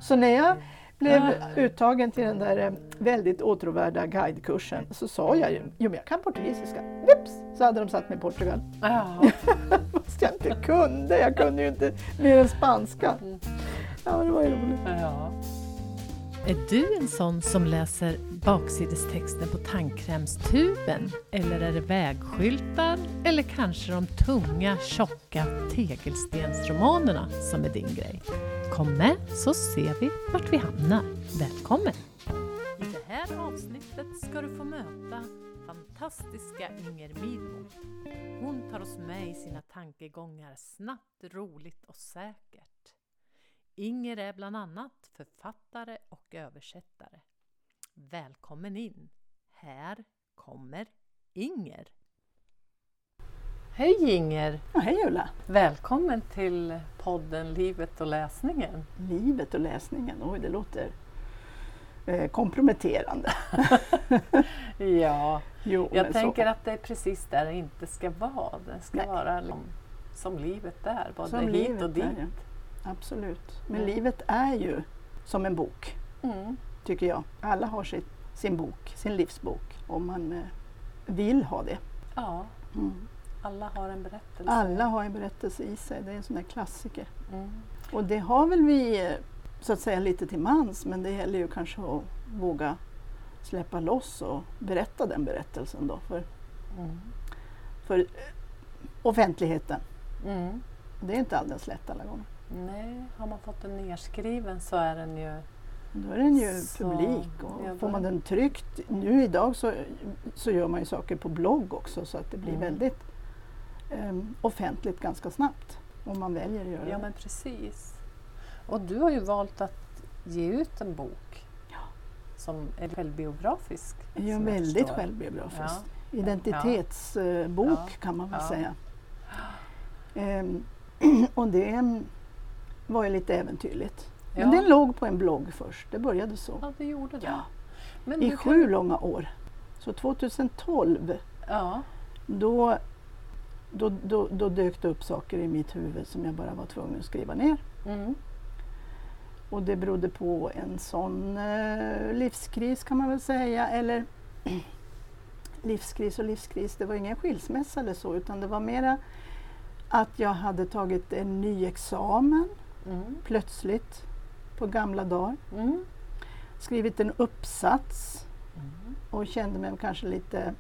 Så när jag blev uttagen till den där väldigt åtråvärda guidekursen så sa jag ju, men jag kan portugisiska. Vips, så hade de satt mig i Portugal. Fast jag inte kunde, jag kunde ju inte mer än spanska. Ja, det var ju roligt. Ja. Är du en sån som läser baksidestexten på tandkrämstuben? Eller är det vägskyltar? Eller kanske de tunga, tjocka tegelstensromanerna som är din grej? Kom med så ser vi vart vi hamnar. Välkommen! I det här avsnittet ska du få möta fantastiska Inger Midmo. Hon tar oss med i sina tankegångar snabbt, roligt och säkert. Inger är bland annat författare och översättare. Välkommen in! Här kommer Inger. Hej Inger! Ja, hej Ulla! Välkommen till podden Livet och läsningen. Livet och läsningen, oj det låter komprometterande. Ja, jo, jag tänker att det är precis där det inte ska vara. Det ska vara som livet är, både som hit och dit. Är, ja. Absolut, men livet är ju som en bok, tycker jag. Alla har sin bok, sin livsbok, om man vill ha det. Ja. Alla har en berättelse. Alla har en berättelse i sig, det är en sån där klassiker. Och det har väl vi så att säga lite till mans, men det gäller ju kanske att våga släppa loss och berätta den berättelsen då för offentligheten. Det är inte alldeles lätt alla gånger. Nej, har man fått den nedskriven så är den ju... Då är den ju publik och får man den tryckt. Nu idag så gör man ju saker på blogg också så att det blir väldigt offentligt ganska snabbt om man väljer att göra det. Ja men precis. Och du har ju valt att ge ut en bok som är självbiografisk. Ja, väldigt självbiografisk. Ja. Identitetsbok kan man väl säga. Och det var ju lite äventyrligt. Men den låg på en blogg först, det började så. Ja, det gjorde det. Ja. Men i 7 långa år. Så 2012, då dök det upp saker i mitt huvud som jag bara var tvungen att skriva ner. Och det berodde på en sån livskris kan man väl säga. Eller livskris, det var ingen skilsmässa eller så, utan det var mera att jag hade tagit en ny examen plötsligt på gamla dagar. Skrivit en uppsats och kände mig kanske lite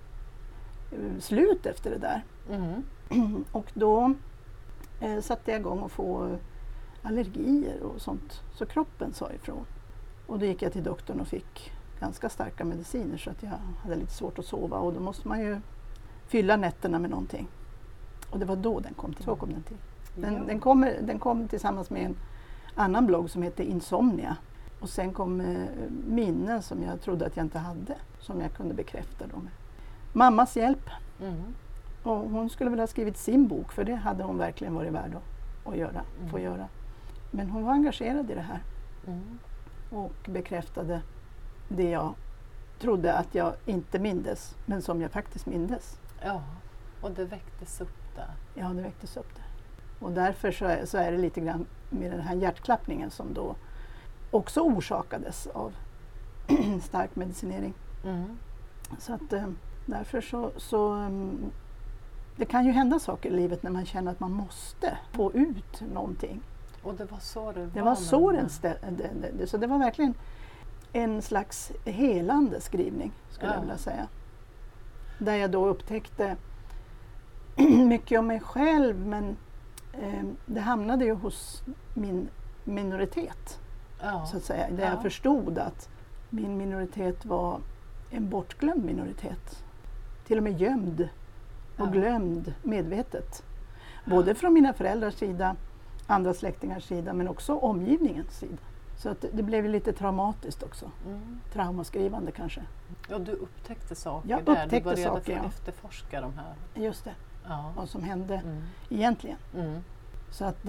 slut efter det där. Och då satte jag igång att få allergier och sånt. Så kroppen sa ifrån. Och då gick jag till doktorn och fick ganska starka mediciner så att jag hade lite svårt att sova. Och då måste man ju fylla nätterna med någonting. Och det var då den kom till. Så kom den till. Den kom tillsammans med en annan blogg som heter Insomnia. Och sen kom minnen som jag trodde att jag inte hade. Som jag kunde bekräfta då med mammas hjälp. Och hon skulle väl ha skrivit sin bok, för det hade hon verkligen varit värd att få göra. Men hon var engagerad i det här. Och bekräftade det jag trodde att jag inte mindes, men som jag faktiskt mindes. Ja, och det väcktes upp där. Ja, det väcktes upp där. Och därför så är det lite grann med den här hjärtklappningen som då också orsakades av stark medicinering. Så att därför så det kan ju hända saker i livet när man känner att man måste få ut någonting. Och det var så det var? Det var så så det var verkligen en slags helande skrivning skulle jag vilja säga. Där jag då upptäckte mycket om mig själv, men det hamnade ju hos min minoritet. Så att säga. Där jag förstod att min minoritet var en bortglömd minoritet. Till och med gömd och glömd medvetet. Både från mina föräldrars sida, andra släktingars sida, men också omgivningens sida. Så att det blev lite traumatiskt också. Traumaskrivande kanske. Ja, du upptäckte saker jag där. Upptäckte du började saker, efterforska de här. Just det. Vad som hände egentligen. Så att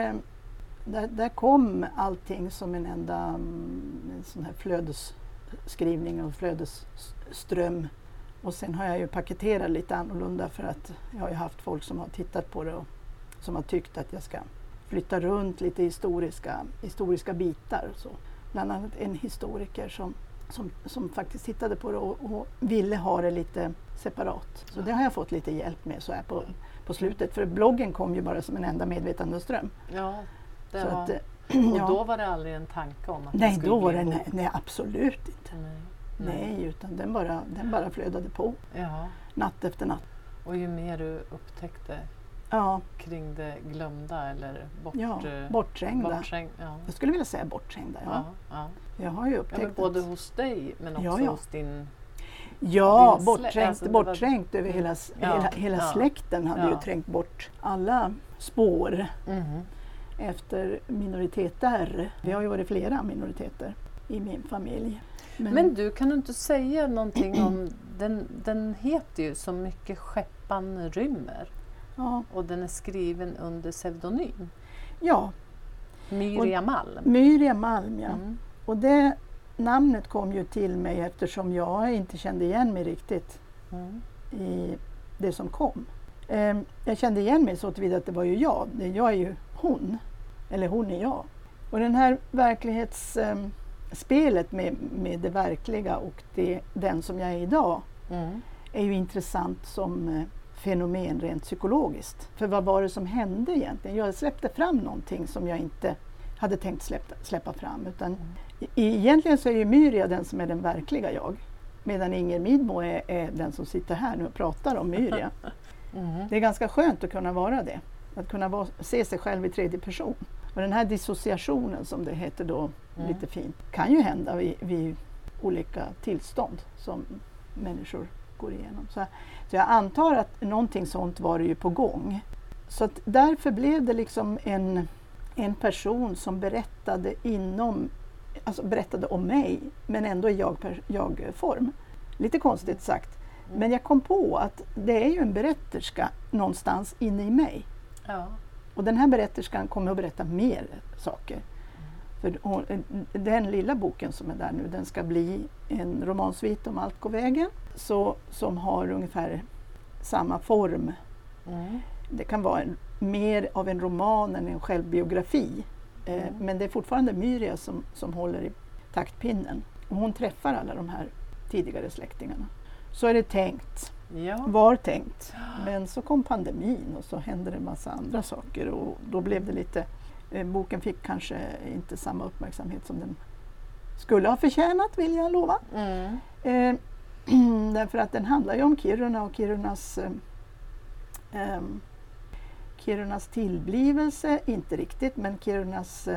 där kom allting som en enda en sån här flödesskrivning och flödesström. Och sen har jag ju paketerat lite annorlunda för att jag har ju haft folk som har tittat på det och som har tyckt att jag ska flytta runt lite historiska bitar. Så. Bland annat en historiker som faktiskt tittade på det och ville ha det lite separat. Så det har jag fått lite hjälp med så här på slutet. För bloggen kom ju bara som en enda medvetandeström. Ja, det så var... att, och då var det aldrig en tanke om att nej, det skulle då var bli det nej, absolut inte. Nej, utan den bara flödade på. Ja. Natt efter natt. Och ju mer du upptäckte kring det glömda eller bortträngda. Ja. Jag skulle vilja säga bortträngda, ja. Jag har ju upptäckt men både hos dig men också hos din... Ja, bortträngt över hela släkten hade ju trängt bort alla spår efter minoriteter. Vi har ju varit flera minoriteter i min familj. Men du, kan du inte säga någonting om, den heter ju Så mycket skeppan rymmer. Ja. Och den är skriven under pseudonym. Ja. Miriam Malm. Miriam Malm, ja. Och det namnet kom ju till mig eftersom jag inte kände igen mig riktigt i det som kom. Jag kände igen mig så tillvida att det var ju jag. Jag är ju hon. Eller hon är jag. Och den här verklighetsspelet med det verkliga och den som jag är idag är ju intressant som fenomen rent psykologiskt. För vad var det som hände egentligen? Jag släppte fram någonting som jag inte hade tänkt släppa fram. Utan egentligen så är ju Myria den som är den verkliga jag. Medan Inger Midmo är den som sitter här nu och pratar om Myria. Det är ganska skönt att kunna vara det. Att kunna se sig själv i tredje person. Och den här dissociationen som det heter då lite fint kan ju hända vid olika tillstånd som människor går igenom. Så jag antar att någonting sånt var det ju på gång. Så att därför blev det liksom en person som berättade berättade om mig men ändå i jag-form. Lite konstigt sagt. Men jag kom på att det är ju en berätterska någonstans inne i mig. Ja. Och den här berätterskan kommer att berätta mer saker. För den lilla boken som är där nu, den ska bli en romansvit om allt går vägen. Som har ungefär samma form. Det kan vara mer av en roman än en självbiografi. Men det är fortfarande Myria som håller i taktpinnen. Och hon träffar alla de här tidigare släktingarna. Så är det tänkt. Ja. Var tänkt. Men så kom pandemin och så hände det en massa andra saker. Och då blev det lite... boken fick kanske inte samma uppmärksamhet som den skulle ha förtjänat, vill jag lova. Därför att den handlar ju om Kiruna och Kirunas tillblivelse, inte riktigt, men Kirunas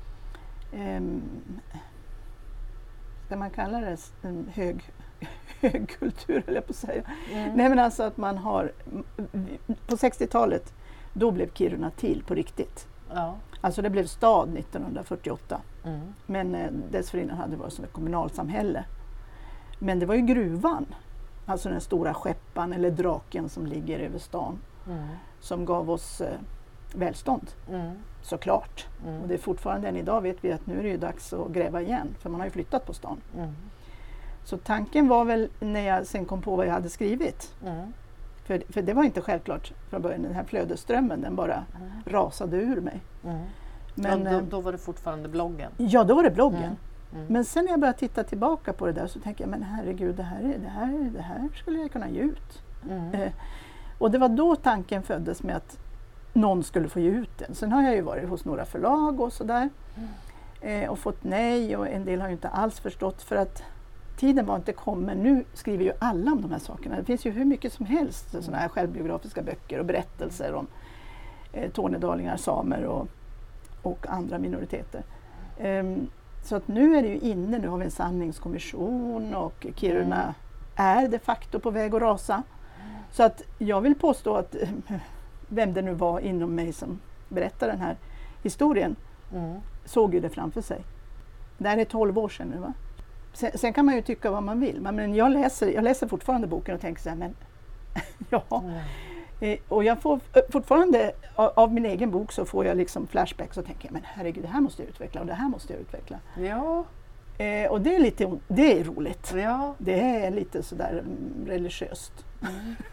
ska man kalla det högkultur, eller på att säga. Nej, men alltså att man har på 60-talet, då blev Kiruna till på riktigt. Ja. Alltså det blev stad 1948. Men dessförinnan hade det varit som ett kommunalsamhälle. Men det var ju gruvan, alltså den stora skeppan eller draken som ligger över stan, som gav oss välstånd. Såklart. Och det är fortfarande än idag, vet vi att nu är det ju dags att gräva igen, för man har ju flyttat på stan. Så tanken var väl, när jag sen kom på vad jag hade skrivit, för det var inte självklart från början, den här flödesströmmen, den bara rasade ur mig. Men då var det fortfarande bloggen? Ja, då var det bloggen. Men sen när jag började titta tillbaka på det där så tänkte jag, men herregud, det här skulle jag kunna ge ut. Och det var då tanken föddes med att någon skulle få ge ut den. Sen har jag ju varit hos några förlag och sådär och fått nej, och en del har ju inte alls förstått, för att tiden var inte kommen. Nu skriver ju alla om de här sakerna. Det finns ju hur mycket som helst sådana här självbiografiska böcker och berättelser om tornedalingar, samer och andra minoriteter. Så att nu är det ju inne, nu har vi en sanningskommission och Kiruna är de facto på väg att rasa. Så att jag vill påstå att vem det nu var inom mig som berättar den här historien såg ju det framför sig. Det här är 12 år sedan nu, va? Sen kan man ju tycka vad man vill, men jag läser fortfarande boken och tänker så här, men ja. Och jag får fortfarande av min egen bok så får jag liksom flashbacks och tänker, men herregud, det här måste jag utveckla och det här måste jag utveckla. Ja. Och det är roligt. Ja. Det är lite sådär religiöst.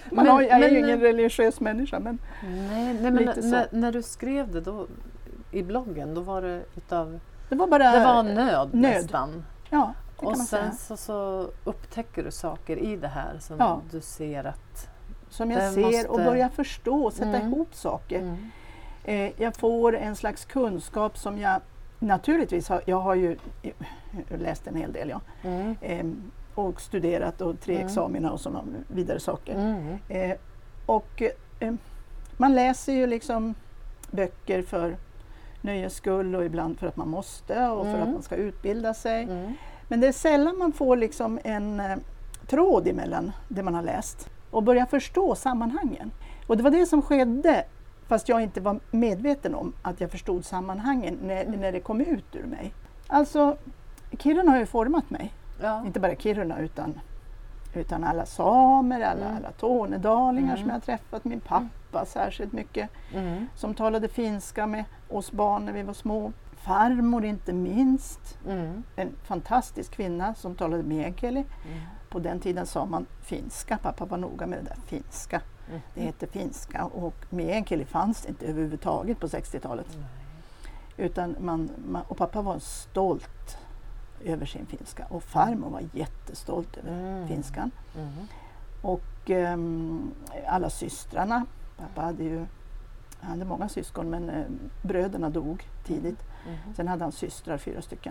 Jag är ju ingen religiös människa. Men nej, men när du skrev det då, i bloggen, då var det det var nöd nästan. Ja, och sen så upptäcker du saker i det här som du ser att... Som jag ser och börjar förstå och sätta ihop saker. Jag får en slags kunskap som jag naturligtvis har. Jag har ju läst en hel del och studerat och 3 examina och sådana vidare saker. Man läser ju liksom böcker för nöjes skull och ibland för att man måste och för att man ska utbilda sig. Men det är sällan man får liksom en tråd emellan det man har läst och börja förstå sammanhangen. Och det var det som skedde, fast jag inte var medveten om att jag förstod sammanhangen när det kom ut ur mig. Alltså, Kiruna har ju format mig. Ja. Inte bara Kiruna utan alla samer, alla tornedalingar som jag har träffat. Min pappa särskilt mycket som talade finska med oss barn när vi var små. Farmor inte minst. En fantastisk kvinna som talade meänkieli. På den tiden sa man finska. Pappa var noga med det där finska. Det hette finska och meänkieli fanns inte överhuvudtaget på 60-talet. Utan och pappa var stolt över sin finska och farmor var jättestolt över finskan. Och alla systrarna, pappa hade många syskon men bröderna dog tidigt. Sen hade han systrar 4 stycken.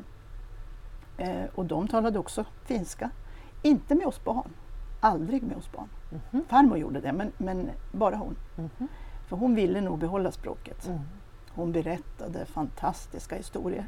Och de talade också finska. Inte med oss barn. Aldrig med oss barn. Farmor gjorde det men bara hon. För hon ville nog behålla språket. Hon berättade fantastiska historier.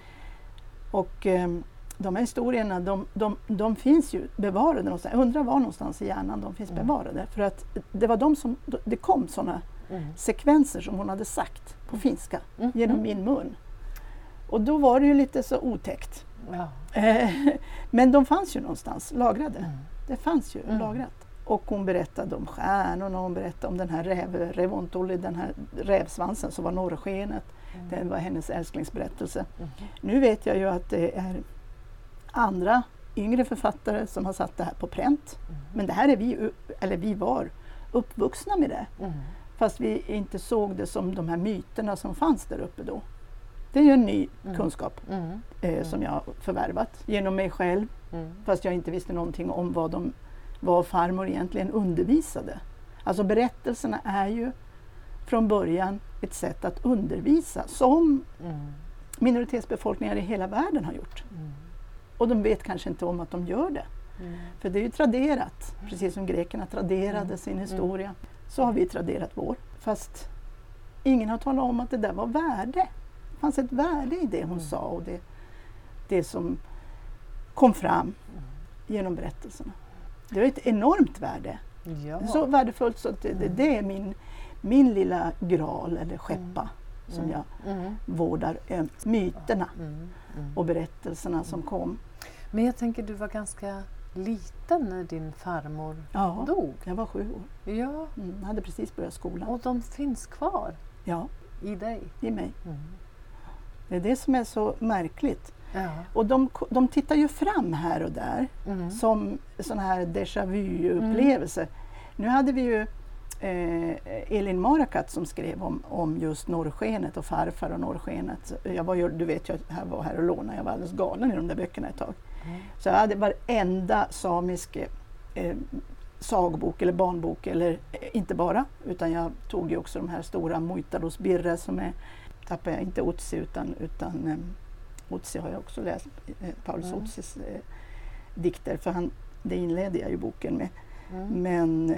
Och de här historierna de finns ju bevarade någonstans. Jag undrar var någonstans i hjärnan de finns bevarade. För att det var det kom sådana sekvenser som hon hade sagt på finska genom min mun. Och då var det ju lite så otäckt. Ja. Men de fanns ju någonstans lagrade. Det fanns ju lagrat. Och hon berättade om stjärnorna, hon berättade om den här revontoli, den här rävsvansen som var norrskenet. Det var hennes älsklingsberättelse. Nu vet jag ju att det är andra yngre författare som har satt det här på pränt. Men det här är vi var uppvuxna med det. Fast vi inte såg det som de här myterna som fanns där uppe då. Det är ju en ny kunskap som jag har förvärvat genom mig själv. Fast jag inte visste någonting om vad farmor egentligen undervisade. Alltså berättelserna är ju från början ett sätt att undervisa som minoritetsbefolkningar i hela världen har gjort. Och de vet kanske inte om att de gör det. För det är ju traderat, precis som grekerna traderade sin historia. Så har vi traderat vår. Fast ingen har talat om att det där var värde. Det fanns ett värde i det hon sa och det som kom fram genom berättelserna. Det var ett enormt värde. Ja. Det är så värdefullt så att det är min lilla gral eller skeppa som jag vårdar myterna och berättelserna som kom. Men jag tänker du var ganska liten när din farmor dog. Jag var 7 år. Ja. Jag hade precis börjat skolan. Och de finns kvar? Ja. I dig? I mig. Det är det som är så märkligt. Ja. Och de tittar ju fram här och där som sån här déjà vu-upplevelse. Nu hade vi ju Elin Marakat som skrev om just norrskenet och farfar och norrskenet. Du vet jag var här och lånade, jag var alldeles galen i de där böckerna ett tag. Så jag hade varenda samisk sagbok eller barnbok, eller inte bara, utan jag tog ju också de här stora Muitalos Birre som tappade jag inte Otsi utan Otsi har jag också läst, Paulus Otsis dikter, för det inledde jag ju boken med. Men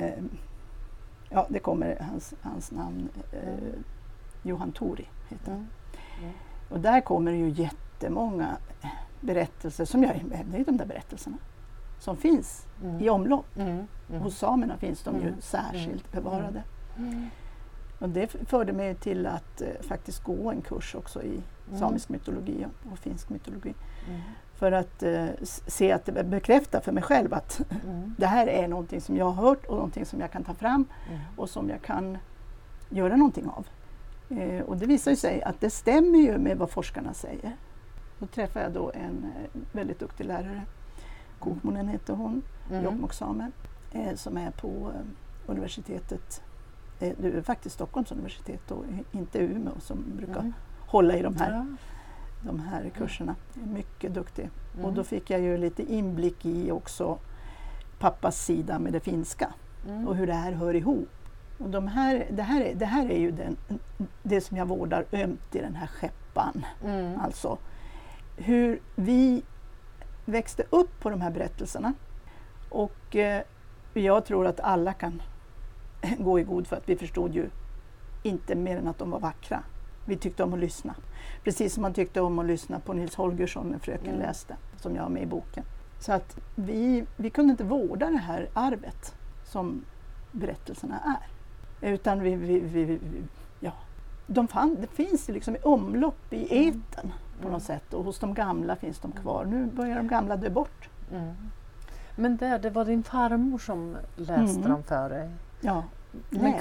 det kommer hans namn, Johan Tori heter han. Och där kommer ju jättemånga berättelser som det är de där berättelserna som finns i omlopp. Hos samerna finns de ju särskilt bevarade. Och det förde mig till att faktiskt gå en kurs också i samisk mytologi och finsk mytologi. För att se att det bekräftar för mig själv att det här är någonting som jag har hört och någonting som jag kan ta fram och som jag kan göra någonting av. Och det visar ju sig att det stämmer ju med vad forskarna säger. Då träffade jag då en väldigt duktig lärare, Kokmonen heter hon, Jokkmokksame, som är på universitetet, det är faktiskt Stockholms universitet och inte Umeå som brukar hålla i de här kurserna. Jag är mycket duktig. Och då fick jag ju lite inblick i också pappas sida med det finska och hur det här hör ihop. Och det här är ju det som jag vårdar ömt i den här skeppan. Alltså hur vi växte upp på de här berättelserna. Och jag tror att alla kan gå i god för att vi förstod ju inte mer än att de var vackra. Vi tyckte om att lyssna. Precis som man tyckte om att lyssna på Nils Holgersson när fröken läste, som jag har med i boken. Så att vi kunde inte vårda det här arvet som berättelserna är. Utan det finns liksom i omlopp i eten på något sätt. Och hos de gamla finns de kvar. Nu börjar de gamla dö bort. Men det var din farmor som läste dem för dig? Ja. Men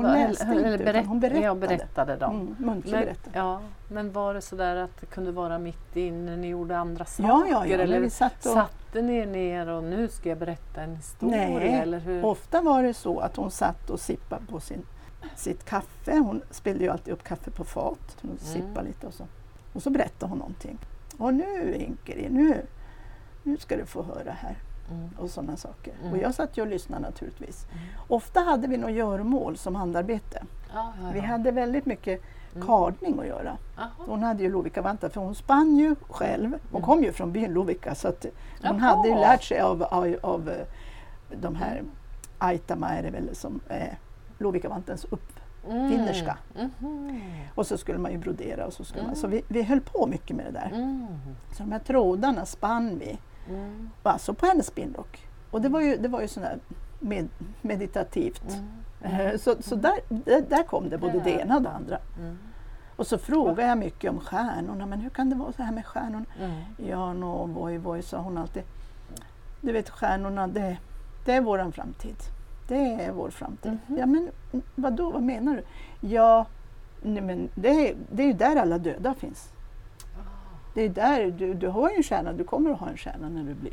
hon berättade dem. Muntlig berättade. Ja, men var det så där att det kunde vara mitt inne när ni gjorde andra saker? Ja, eller vi satte ni ner och nu ska jag berätta en historia? Nej, eller hur? Ofta var det så att hon satt och sippade på sitt kaffe. Hon spillde ju alltid upp kaffe på fat. Hon sippade lite och så berättade hon någonting. Och nu Inkeri, nu ska du få höra här. Och sådana saker. Och jag satt ju och lyssnade naturligtvis. Ofta hade vi något göromål som handarbete. Vi hade väldigt mycket kardning att göra. Hon hade ju Lovikkavantar för hon spann ju själv. Hon kom ju från byn Lovikka så att hon hade ju lärt sig av de här Aitama är det väl som Lovikkavantens uppfinnerska. Och så skulle man ju brodera och så skulle man. Så vi höll på mycket med det där. Så de här trådarna spann vi. Alltså på hennes spinnrock. Och det var ju sådär meditativt. Så där kom det både det ena och det andra. Och så frågade jag mycket om stjärnorna. Men hur kan det vara så här med stjärnorna? Ja, voi, sa hon alltid. Du vet, stjärnorna, det är våran framtid. Det är vår framtid. Ja, men vadå? Vad menar du? Ja, nej, men det är ju där alla döda finns. Det är där du har en stjärna, du kommer att ha en stjärna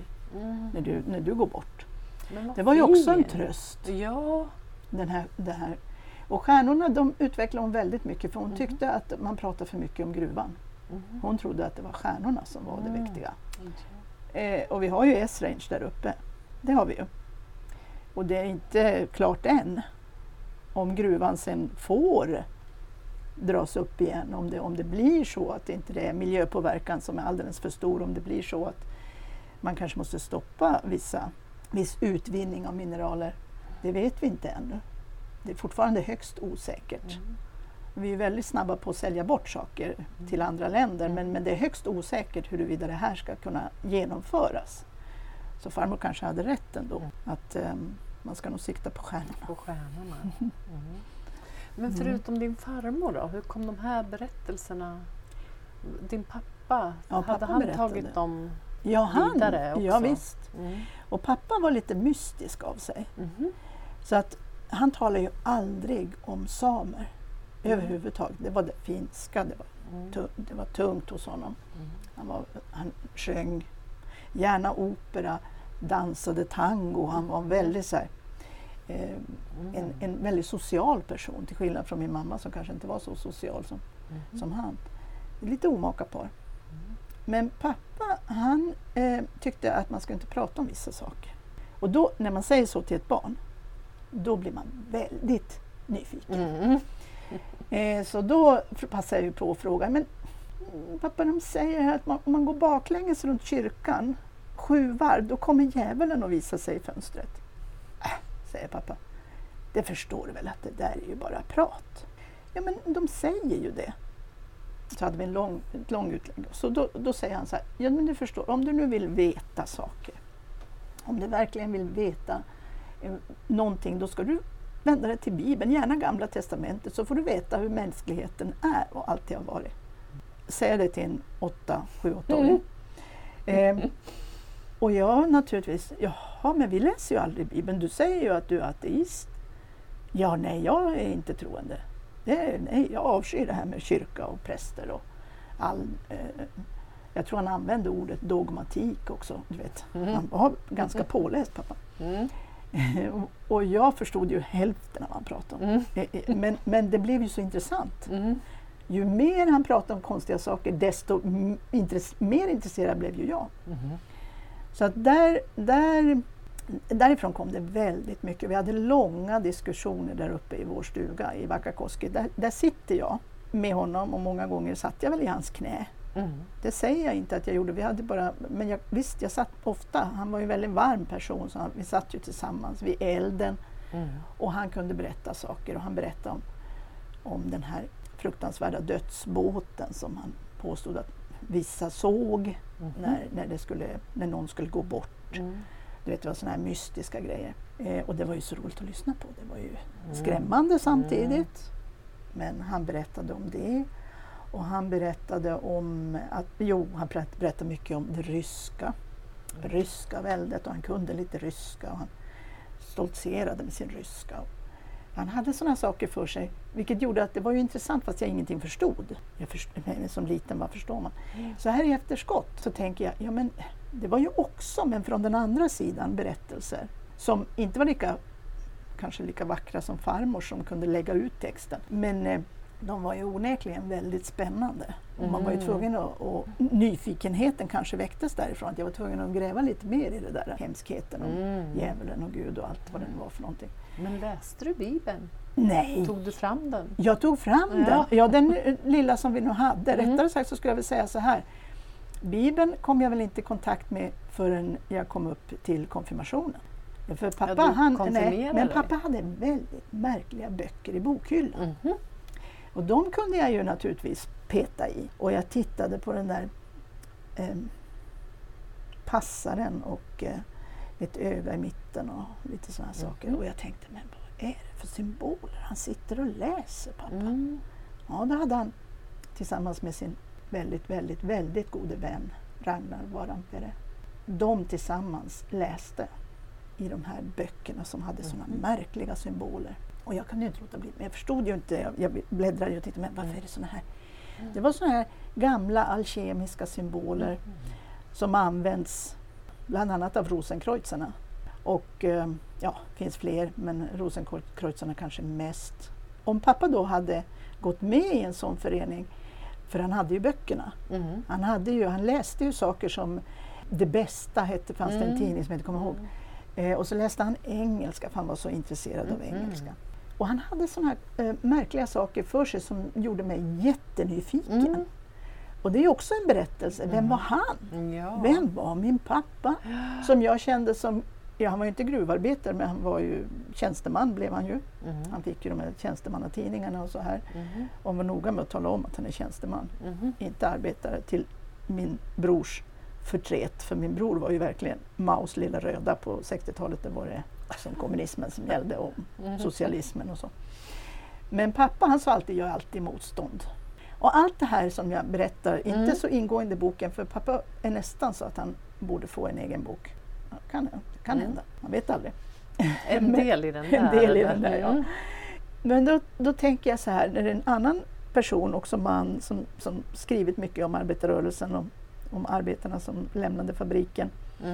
när du går bort. Det var ju också en tröst. Ja. Det här. Och stjärnorna, de utvecklade hon väldigt mycket för hon tyckte att man pratade för mycket om gruvan. Hon trodde att det var stjärnorna som var det viktiga. Och vi har ju S-range där uppe. Det har vi ju. Och det är inte klart än om gruvan sen får dras upp igen. Om det blir så att det inte är miljöpåverkan som är alldeles för stor. Om det blir så att man kanske måste stoppa viss utvinning av mineraler. Det vet vi inte ännu. Det är fortfarande högst osäkert. Vi är väldigt snabba på att sälja bort saker till andra länder. Men det är högst osäkert huruvida det här ska kunna genomföras. Så farmor kanske hade rätt ändå. Att man ska nog sikta på stjärnorna. Men förutom din farmor då, hur kom de här berättelserna? Din pappa, hade han tagit dem vidare också? Ja, visst. Och pappa var lite mystisk av sig. Så att han talade ju aldrig om samer överhuvudtaget. Det var det finska, det var tungt hos honom. Han sjöng gärna opera, dansade tango. Han var väldigt så här, en väldigt social person till skillnad från min mamma som kanske inte var så social som han. Lite omaka par. Men pappa, han tyckte att man skulle inte prata om vissa saker. Och då, när man säger så till ett barn, då blir man väldigt nyfiken. Så då passar jag ju på att fråga, men pappa, de säger att om man går baklänges runt kyrkan 7 varv, då kommer djävulen att visa sig i fönstret. Säger pappa. Det förstår du väl att det där är ju bara prat. Ja, men de säger ju det. Så hade vi en lång utlägg. Så då säger han så här, ja men du förstår, om du nu vill veta saker, om du verkligen vill veta någonting, då ska du vända dig till Bibeln, gärna Gamla testamentet, så får du veta hur mänskligheten är och alltid har varit. Säger det till en 7-8-åring. Och jag naturligtvis, jaha, men vi läser ju aldrig Bibeln. Du säger ju att du är ateist. Ja, nej, jag är inte troende. Nej, jag avskyr det här med kyrka och präster och jag tror han använde ordet dogmatik också, du vet. Han var ganska påläst, pappa. Och jag förstod ju hälften av vad han pratade om. Men det blev ju så intressant. Ju mer han pratade om konstiga saker, desto mer intresserad blev ju jag. Så att därifrån kom det väldigt mycket. Vi hade långa diskussioner där uppe i vår stuga i Vakkakoski. Där sitter jag med honom och många gånger satt jag väl i hans knä. Det säger jag inte att jag gjorde. Vi hade bara, men jag satt ofta. Han var ju en väldigt varm person, så vi satt ju tillsammans vid elden. Och han kunde berätta saker, och han berättade om den här fruktansvärda dödsbåten som han påstod att vissa såg när någon skulle gå bort. Du vet, det var sådana här mystiska grejer. Och det var ju så roligt att lyssna på. Det var ju skrämmande samtidigt. Men han berättade om det. Och han berättade om att, han berättade mycket om det ryska väldet, och han kunde lite ryska och han stoltserade med sin ryska. Han hade sådana saker för sig, vilket gjorde att det var ju intressant fast jag ingenting förstod. Som liten, vad förstår man? Så här i efterskott så tänker jag, ja men det var ju också, men från den andra sidan, berättelser som inte var kanske lika vackra som farmor som kunde lägga ut texten. Men de var ju onekligen väldigt spännande. Och man var ju tvungen och nyfikenheten kanske väcktes därifrån. Att jag var tvungen att gräva lite mer i det där hemskheten och djävulen och Gud och allt vad det var för någonting. Men läste du Bibeln? Nej. Tog du fram den? Jag tog fram den. Ja, den lilla som vi nu hade. Rättare sagt så skulle jag väl säga så här. Bibeln kom jag väl inte i kontakt med förrän jag kom upp till konfirmationen. För pappa, pappa hade väldigt märkliga böcker i bokhyllan. Och de kunde jag ju naturligtvis peta i. Och jag tittade på den där passaren och ett öga i mitten och lite sådana saker. Och jag tänkte, men vad är det för symboler? Han sitter och läser, pappa. Ja, då hade han tillsammans med sin väldigt, väldigt, väldigt gode vän Ragnar Varampere. De tillsammans läste i de här böckerna som hade sådana märkliga symboler. Och jag kunde ju inte låta bli, men jag förstod ju inte, jag bläddrade ju och tänkte, men varför är det såna här? Det var såna här gamla alkemiska symboler som används bland annat av Rosenkreuzerna. Och finns fler, men Rosenkreuzerna kanske mest. Om pappa då hade gått med i en sån förening, för han hade ju böckerna. Han läste ju saker som Det bästa fanns det en tidning som jag inte kommer ihåg. Och så läste han engelska, för han var så intresserad av engelska. Och han hade såna här märkliga saker för sig som gjorde mig jättenyfiken. Och det är också en berättelse. Vem var han? Ja. Vem var min pappa? Som jag kände som, han var ju inte gruvarbetare, men han var ju tjänsteman blev han ju. Han fick ju de här tjänstemannatidningarna och så här. Och var noga med att tala om att han är tjänsteman. Inte arbetare, till min brors förtret. För min bror var ju verkligen Maos lilla röda på 60-talet. Det var det som kommunismen som gällde och socialismen och så. Men pappa, han sa alltid, jag är alltid motstånd. Och allt det här som jag berättar, inte så ingående i boken, för pappa är nästan så att han borde få en egen bok. Kan hända, man vet aldrig. En del i den där. En del i den där, ja. Men då tänker jag så här, när det är en annan person, också man, som skrivit mycket om arbetarrörelsen och om arbetarna som lämnade fabriken.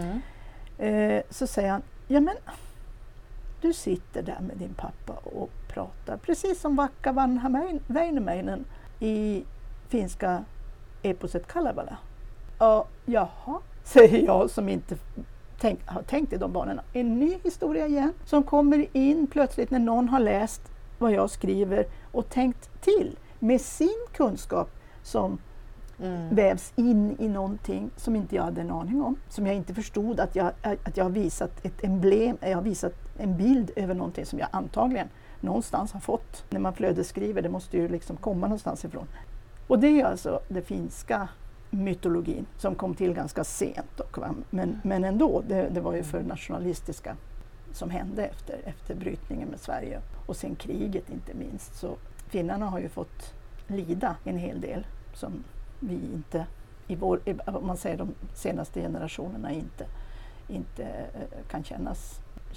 Så säger han, ja men du sitter där med din pappa och pratar, precis som Vakka Vanha Väinämöinen i finska eposet Kalevala. Och jaha, säger jag som inte har tänkt i de banorna. En ny historia igen som kommer in plötsligt när någon har läst vad jag skriver och tänkt till med sin kunskap som vävs in i någonting som inte jag hade en aning om. Som jag inte förstod att jag har visat ett emblem, jag har visat en bild över någonting som jag antagligen någonstans har fått. När man flödesskriver, det måste ju liksom komma någonstans ifrån. Och det är alltså det finska mytologin som kom till ganska sent. Men ändå, det var ju för nationalistiska som hände efter brytningen med Sverige. Och sen kriget inte minst. Så finnarna har ju fått lida en hel del som vi inte, om man säger de senaste generationerna, inte kan kännas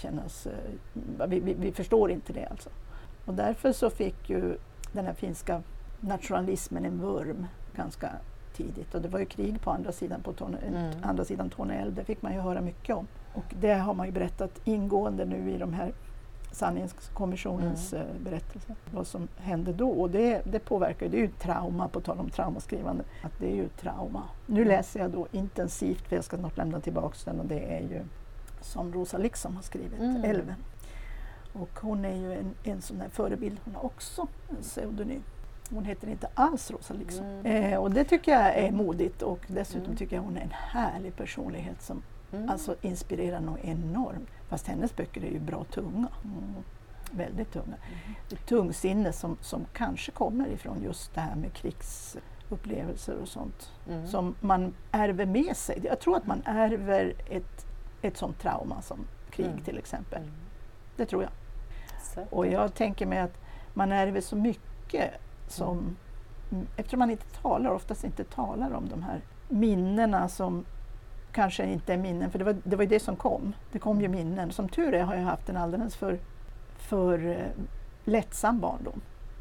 vi förstår inte det alltså. Och därför så fick ju den här finska nationalismen en vurm ganska tidigt. Och det var ju krig på andra sidan, andra sidan Torne älv. Det fick man ju höra mycket om. Och det har man ju berättat ingående nu i de här sanningskommissionens berättelser. Vad som hände då. Och det påverkar ju, det är ju trauma, på tal om traumaskrivande. Att det är ju trauma. Nu läser jag då intensivt, för jag ska snart lämna tillbaka den, och det är ju som Rosa Liksom har skrivit, Älven. Och hon är ju en sån här förebild, hon har också en pseudonym. Hon heter inte alls Rosa Liksom. Och det tycker jag är modigt, och dessutom tycker jag hon är en härlig personlighet som alltså inspirerar nog enormt. Fast hennes böcker är ju bra tunga. Väldigt tunga. Ett tungsinne som kanske kommer ifrån just det här med krigsupplevelser och sånt. Som man ärver med sig. Jag tror att man ärver ett sånt trauma som krig till exempel. Det tror jag. Och jag tänker mig att man ärver så mycket som, eftersom man oftast inte talar om de här minnena som kanske inte är minnen, för det var ju det som kom. Det kom ju minnen. Som tur är har jag haft en alldeles för lättsam barndom.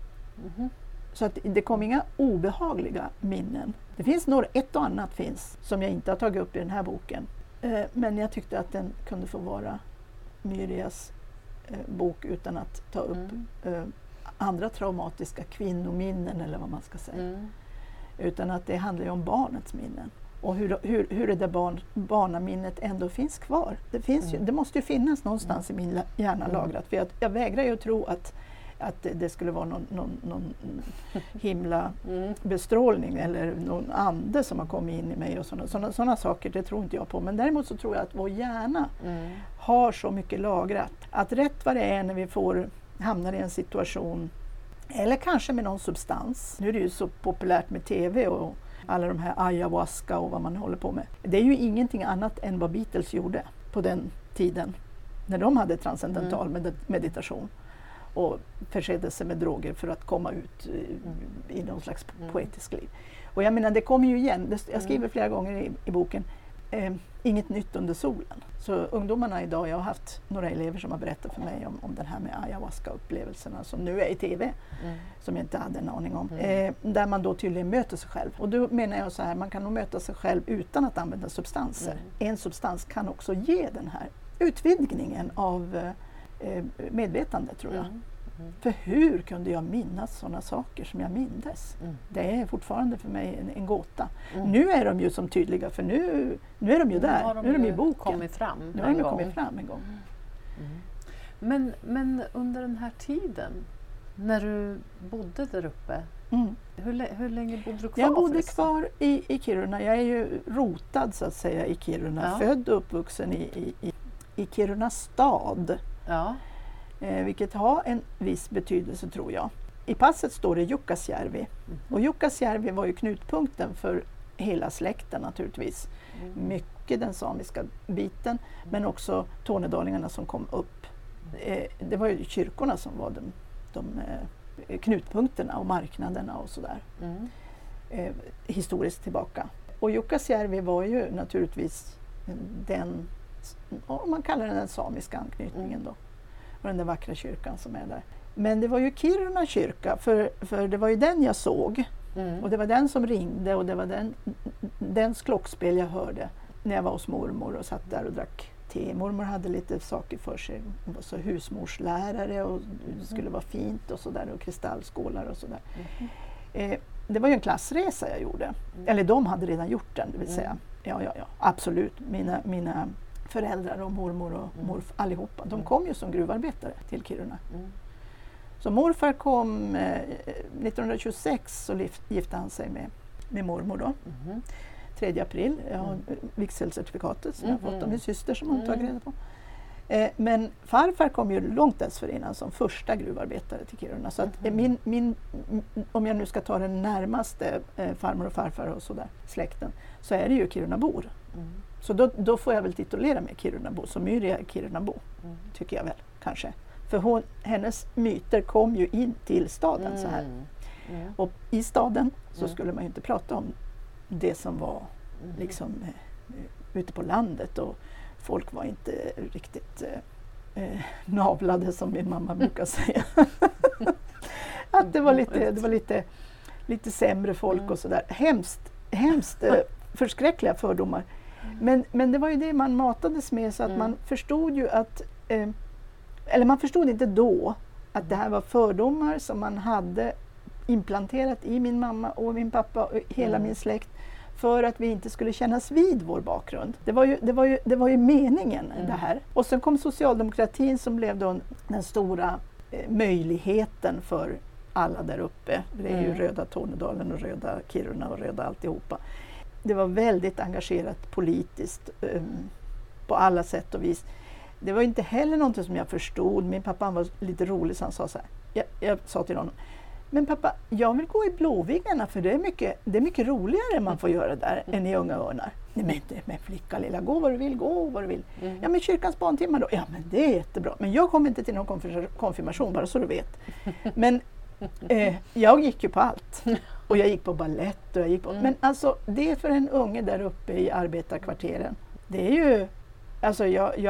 Så att det kom inga obehagliga minnen. Det finns ett och annat som jag inte har tagit upp i den här boken. Men jag tyckte att den kunde få vara Myrias bok utan att ta upp andra traumatiska kvinnominnen eller vad man ska säga. Utan att det handlar ju om barnets minnen. Och hur det där barnaminnet ändå finns kvar. Det måste ju finnas någonstans i min hjärna lagrat. För jag vägrar ju att tro att det skulle vara någon himla bestrålning eller någon ande som har kommit in i mig och sådana saker, det tror inte jag på. Men däremot så tror jag att vår hjärna har så mycket lagrat. Att rätt vad det är när vi hamnar i en situation, eller kanske med någon substans. Nu är det ju så populärt med TV och alla de här ayahuasca och vad man håller på med. Det är ju ingenting annat än vad Beatles gjorde på den tiden. När de hade transcendental meditation och försedde sig med droger för att komma ut i någon slags poetisk liv. Och jag menar, det kommer ju igen. Jag skriver flera gånger i boken, inget nytt under solen. Så ungdomarna idag, jag har haft några elever som har berättat för mig om den här med ayahuasca-upplevelserna som nu är i TV, som jag inte hade en aning om. Där man då tydligen möter sig själv. Och då menar jag så här, man kan nog möta sig själv utan att använda substanser. En substans kan också ge den här utvidgningen av medvetande, tror jag. För hur kunde jag minnas sådana saker som jag mindes? Det är fortfarande för mig en gåta. Nu är de ju som tydliga, för nu är de ju där. Nu är de i boken. Kommit fram nu har de kommit fram en gång. Men under den här tiden, när du bodde där uppe, hur länge bodde du kvar? Jag bodde kvar i Kiruna. Jag är ju rotad så att säga i Kiruna. Född och uppvuxen i Kiruna stad. Ja. Vilket har en viss betydelse, tror jag. I passet står det Jukkasjärvi. Och Jukkasjärvi var ju knutpunkten för hela släkten naturligtvis. Mycket den samiska biten, men också tornedalingarna som kom upp. Det var ju kyrkorna som var de knutpunkterna och marknaderna och sådär. Historiskt tillbaka. Och Jukkasjärvi var ju naturligtvis den, om man kallar den samiska anknytningen då. Och den där vackra kyrkan som är där. Men det var ju Kiruna kyrka, för det var ju den jag såg. Och det var den som ringde, och det var dens klockspel jag hörde när jag var hos mormor och satt där och drack te. Mormor hade lite saker för sig. Hon var så husmorslärare och det skulle vara fint och sådär, och kristallskålar och sådär. Det var ju en klassresa jag gjorde. Eller de hade redan gjort den, det vill säga. Ja, absolut. Mina föräldrar och mormor och morfar, allihopa. De kom ju som gruvarbetare till Kiruna. Så morfar kom 1926, så gifte han sig med mormor då. 3 april. Jag har vigselcertifikatet som jag har fått av min syster som hon tagit reda på. Men farfar kom ju långt dessförinnan som första gruvarbetare till Kiruna. Så att om jag nu ska ta den närmaste farmor och farfar och sådär, släkten, så är det ju Kirunabor. Så då får jag väl titulera mig Kirunabo, som Myria är Kirunabo, tycker jag väl, kanske. För hennes myter kom ju in till staden så här. Och i staden så skulle man ju inte prata om det som var liksom ute på landet, och folk var inte riktigt navlade, som min mamma brukar säga. Att det var lite sämre folk och sådär. hemskt förskräckliga fördomar. Men det var ju det man matades med, så att man förstod ju att, eller man förstod inte då att det här var fördomar som man hade implanterat i min mamma och min pappa och hela min släkt, för att vi inte skulle kännas vid vår bakgrund. Det var ju meningen det här. Och sen kom socialdemokratin som blev då den stora möjligheten för alla där uppe. Det är ju röda Tornedalen och röda Kiruna och röda alltihopa. Det var väldigt engagerat politiskt på alla sätt och vis. Det var inte heller någonting som jag förstod. Min pappa var lite rolig, så han sa så här. Jag sa till honom: men pappa, jag vill gå i Blåvingarna, för det är mycket roligare man får göra där än i Unga Örnar. Nej men flicka lilla, gå vad du vill, gå vad du vill. Ja, men kyrkans barntimmar då? Ja, men det är jättebra. Men jag kommer inte till någon konfirmation, bara så du vet. Men jag gick ju på allt. Och jag gick på ballett och jag gick på... Men alltså, det är för en unge där uppe i arbetarkvarteren. Det är ju... Alltså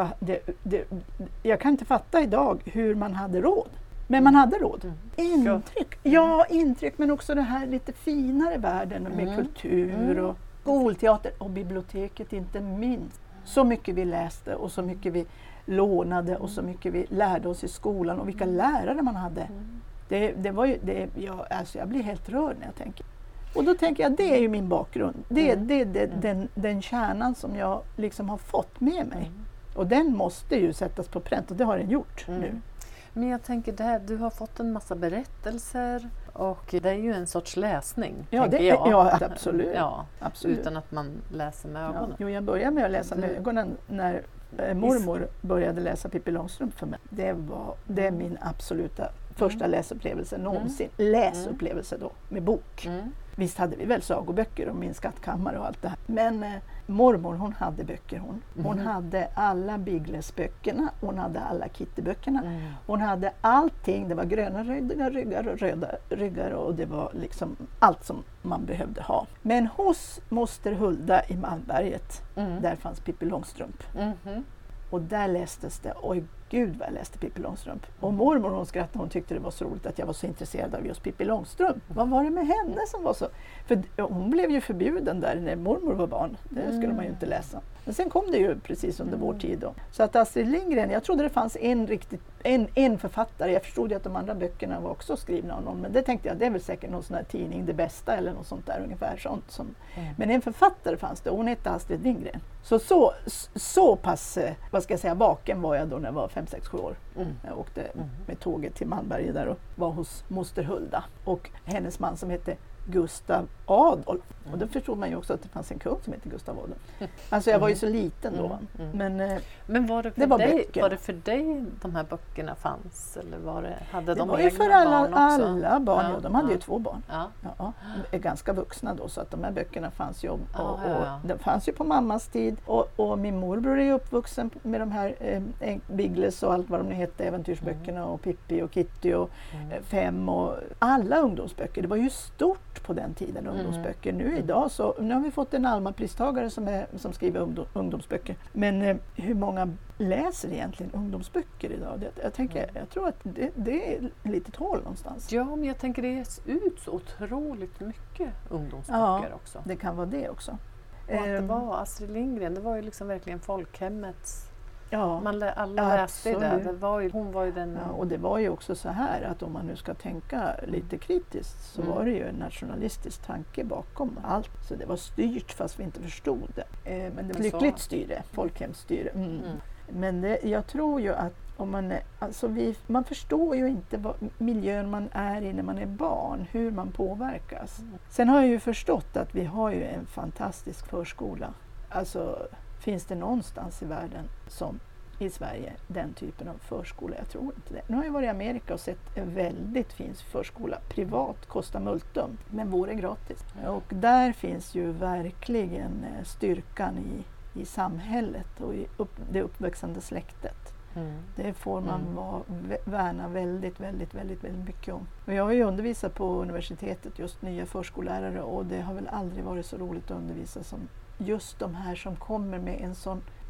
jag kan inte fatta idag hur man hade råd. Men man hade råd. Intryck. Ja, intryck, men också det här lite finare världen med kultur och skolteater och biblioteket inte minst. Så mycket vi läste och så mycket vi lånade och så mycket vi lärde oss i skolan och vilka lärare man hade. Det var ju, jag blir helt rörd när jag tänker. Och då tänker jag, det är ju min bakgrund. Det är den kärnan som jag liksom har fått med mig. Och den måste ju sättas på pränt, och det har den gjort nu. Men jag tänker där, du har fått en massa berättelser och det är ju en sorts läsning. Ja, absolut. Ja, absolut. Utan att man läser med ögonen. Ja. Jo, jag började med att läsa med ögonen när mormor började läsa Pippi Långstrump för mig. Det är min absoluta första läsupplevelse någonsin. Läsupplevelse då, med bok. Visst hade vi väl sagoböcker och Min skattkammare och allt det här. Men mormor, hon hade böcker. Hon hade alla Biggles-böckerna, hon hade alla Kitty-böckerna. Hon hade allting, det var gröna ryggar och röda ryggar, och det var liksom allt som man behövde ha. Men hos moster Hulda i Malmberget, där fanns Pippi Långstrump. Och där lästes det, oj gud vad jag läste Pippi Långstrump. Och mormor, hon skrattade, hon tyckte det var så roligt att jag var så intresserad av just Pippi Långstrump. Vad var det med henne som var så? För hon blev ju förbjuden där när mormor var barn. Det skulle man ju inte läsa. Men sen kom det ju precis under vår tid då. Så att Astrid Lindgren, jag trodde det fanns en författare. Jag förstod ju att de andra böckerna var också skrivna av någon. Men det tänkte jag, det är väl säkert någon sån här tidning, Det Bästa eller något sånt där, ungefär sånt. Men en författare fanns det, och hon hette Astrid Lindgren. Så pass, vad ska jag säga, vaken var jag då när jag var 5-6-7 år. Jag åkte med tåget till Malmberget där och var hos moster Hulda. Och hennes man som hette Gustav Adolf. Och då förstod man ju också att det fanns en kung som hette Gustav Adolf. Alltså jag var ju så liten då. Men var det för dig? Var det för dig de här böckerna fanns? Eller hade de egna barn också? Det var ju för alla barn. Ja, de hade ju 2 barn. Ja, är ganska vuxna då, så att de här böckerna fanns ju. Och de fanns ju på mammas tid. Och min morbror är ju uppvuxen med de här Biggles och allt vad de nu hette, äventyrsböckerna och Pippi och Kitty och Fem och alla ungdomsböcker. Det var ju stort på den tiden, ungdomsböcker. Nu har vi fått en Alma-pristagare som skriver ungdomsböcker. Men hur många läser egentligen ungdomsböcker idag? Jag tror att det är ett litet hål någonstans. Ja, men jag tänker det ges ut så otroligt mycket ungdomsböcker också. Det kan vara det också. Och att det var Astrid Lindgren, det var ju liksom verkligen folkhemmets... Ja, alla läste det. Hon var ju den... Ja, och det var ju också så här att om man nu ska tänka lite kritiskt så var det ju en nationalistisk tanke bakom allt. Så det var styrt fast vi inte förstod det. Men det var lyckligt styre, folkhemsstyre. Men jag tror ju att om man förstår ju inte vad miljön man är i när man är barn, hur man påverkas. Sen har jag ju förstått att vi har ju en fantastisk förskola. Alltså, finns det någonstans i världen som i Sverige den typen av förskola? Jag tror inte det. Nu har jag varit i Amerika och sett en väldigt fin förskola. Privat, kostar multum, men vore gratis. Och där finns ju verkligen styrkan i samhället och i det uppväxande släktet. Det får man värna väldigt, väldigt, väldigt, väldigt mycket om. Och jag har ju undervisat på universitetet just nya förskollärare, och det har väl aldrig varit så roligt att undervisa som just de här som kommer med en sån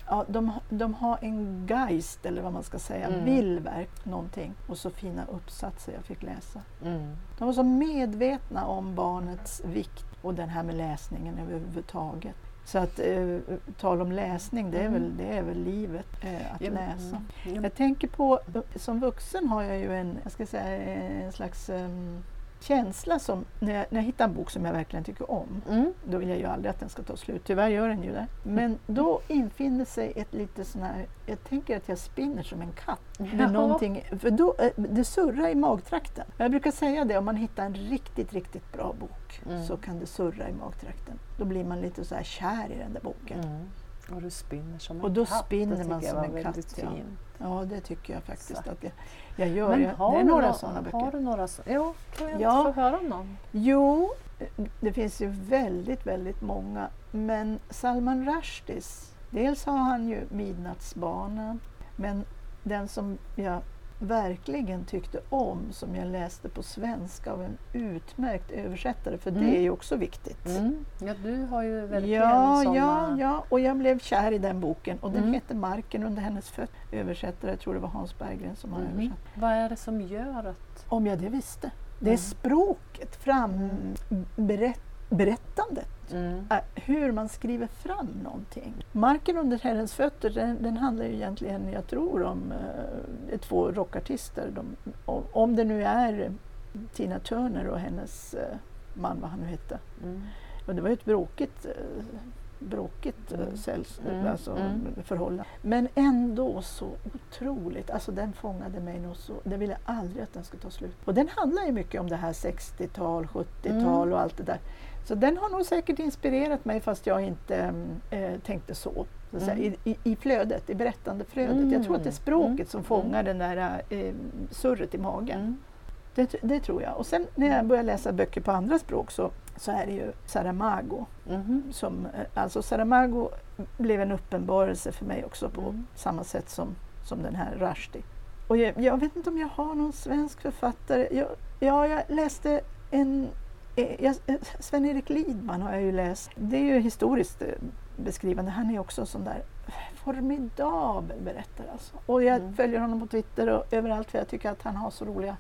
Ja, de har en geist, eller vad man ska säga, vill verkligen någonting. Och så fina uppsatser jag fick läsa. De var så medvetna om barnets vikt och den här med läsningen överhuvudtaget. Så att tal om läsning, det är väl livet att läsa. Jag tänker på, som vuxen har jag ju en slags känsla som, när jag hittar en bok som jag verkligen tycker om, då vill jag ju aldrig att den ska ta slut. Tyvärr gör den ju det. Men då infinner sig ett lite sån här, jag tänker att jag spinner som en katt. Med någonting, för då, det surrar i magtrakten. Jag brukar säga det, om man hittar en riktigt, riktigt bra bok så kan det surra i magtrakten. Då blir man lite så här kär i den där boken. Och du spinner som en katt. Och då spinner man som en katt. Ja, det tycker jag faktiskt att jag gör. Men det är några sådana böcker. Har du några sådana? Kan jag få höra om någon? Jo, det finns ju väldigt, väldigt många. Men Salman Rushdies, dels har han ju Midnattsbanan, men den som jag verkligen tyckte om, som jag läste på svenska av en utmärkt översättare, för det är ju också viktigt. Ja, du har ju verkligen sådana... Ja, och jag blev kär i den boken, och den heter Marken under hennes fötter. Översättare, jag tror det var Hans Berggren som har översatt. Vad är det som gör att... Om jag det visste. Det är språket, berättandet. Hur man skriver fram någonting. Marken under hennes fötter, den handlar ju egentligen, jag tror, om två rockartister. Om det nu är Tina Turner och hennes man, vad han nu hette. Och det var ju ett bråkigt förhållande. Men ändå så otroligt. Alltså den fångade mig nog så. Det ville jag aldrig att den skulle ta slut. Och den handlar ju mycket om det här 60-tal, 70-tal och allt det där. Så den har nog säkert inspirerat mig, fast jag inte tänkte så. Så att säga, i flödet, i berättandeflödet. Jag tror att det är språket som fångar den där surret i magen. Det tror jag. Och sen när jag började läsa böcker på andra språk så är det ju Saramago. Alltså Saramago blev en uppenbarelse för mig också på samma sätt som den här Rushdie. Och jag vet inte om jag har någon svensk författare. Jag läste Sven-Erik Lidman har jag ju läst. Det är ju historiskt beskrivande. Han är också sån där formidabel berättare. Alltså. Och jag följer honom på Twitter och överallt, för jag tycker att han har så roliga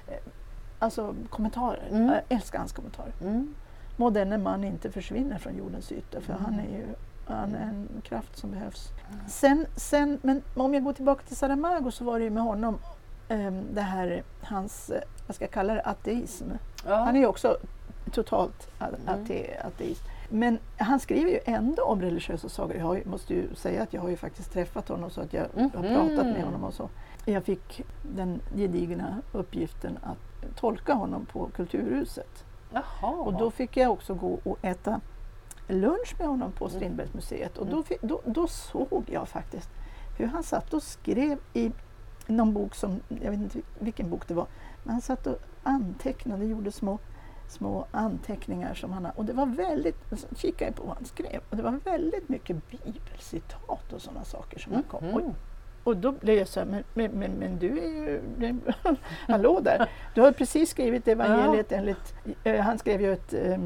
kommentarer. Jag älskar hans kommentarer. Må denne man inte försvinner från jordens yta, för han är en kraft som behövs. Sen, men om jag går tillbaka till Saramago, så var det ju med honom det här, hans, vad ska jag kalla det, ateism. Han är ju också totalt ateist. Men han skriver ju ändå om religiösa sagor. Jag måste ju säga att jag har ju faktiskt träffat honom, så att jag har pratat med honom och så. Jag fick den gedigna uppgiften att tolka honom på Kulturhuset. Jaha. Och då fick jag också gå och äta lunch med honom på Strindbergsmuseet. Och då såg jag faktiskt hur han satt och skrev i någon bok som, jag vet inte vilken bok det var, men han satt och antecknade, gjorde små anteckningar som han hade. Och det var väldigt, så kikade jag på vad han skrev, och det var väldigt mycket bibelcitat och sådana saker som han kom. Och då blev jag så här, men du är ju, hallå där, du har precis skrivit evangeliet enligt, han skrev ju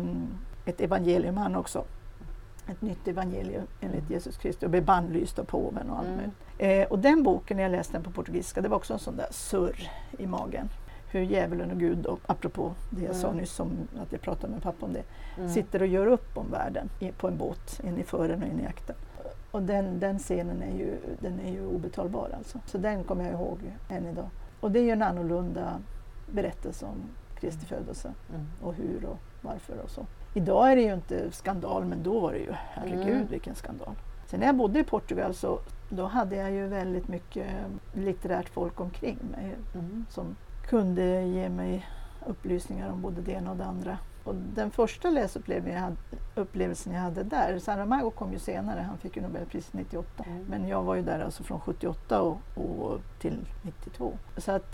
ett evangelium han också. Ett nytt evangelium enligt Jesus Kristus, och blev bannlyst av påven och allt möjligt. Och den boken, när jag läste den på portugisiska, det var också en sån där surr i magen. Hur djävulen och Gud, och apropå det jag sa nyss, som att jag pratade med pappa om det, sitter och gör upp om världen på en båt, in i fören och in i akten. Och den scenen är ju obetalbar alltså. Så den kommer jag ihåg än idag. Och det är ju en annorlunda berättelse om Kristi födelse. Och hur och varför och så. Idag är det ju inte skandal, men då var det ju, herregud vilken skandal. Sen när jag bodde i Portugal, så då hade jag ju väldigt mycket litterärt folk omkring mig. Som kunde ge mig upplysningar om både det ena och det andra. Och den första läsupplevelsen jag hade där, Saramago kom ju senare, han fick ju Nobelpriset 98. Men jag var ju där alltså från 78 och till 92. Så att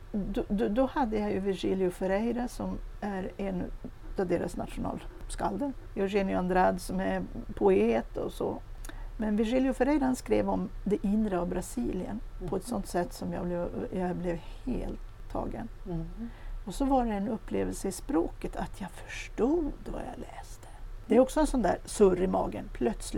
då hade jag ju Virgilio Ferreira, som är en av deras nationalskalder. Eugenio Andrade, som är poet och så. Men Virgilio Ferreira, han skrev om det inre av Brasilien på ett sånt sätt som jag blev helt tagen. Och så var det en upplevelse i språket att jag förstod vad jag läste. Det är också en sån där surr i magen plötsligt.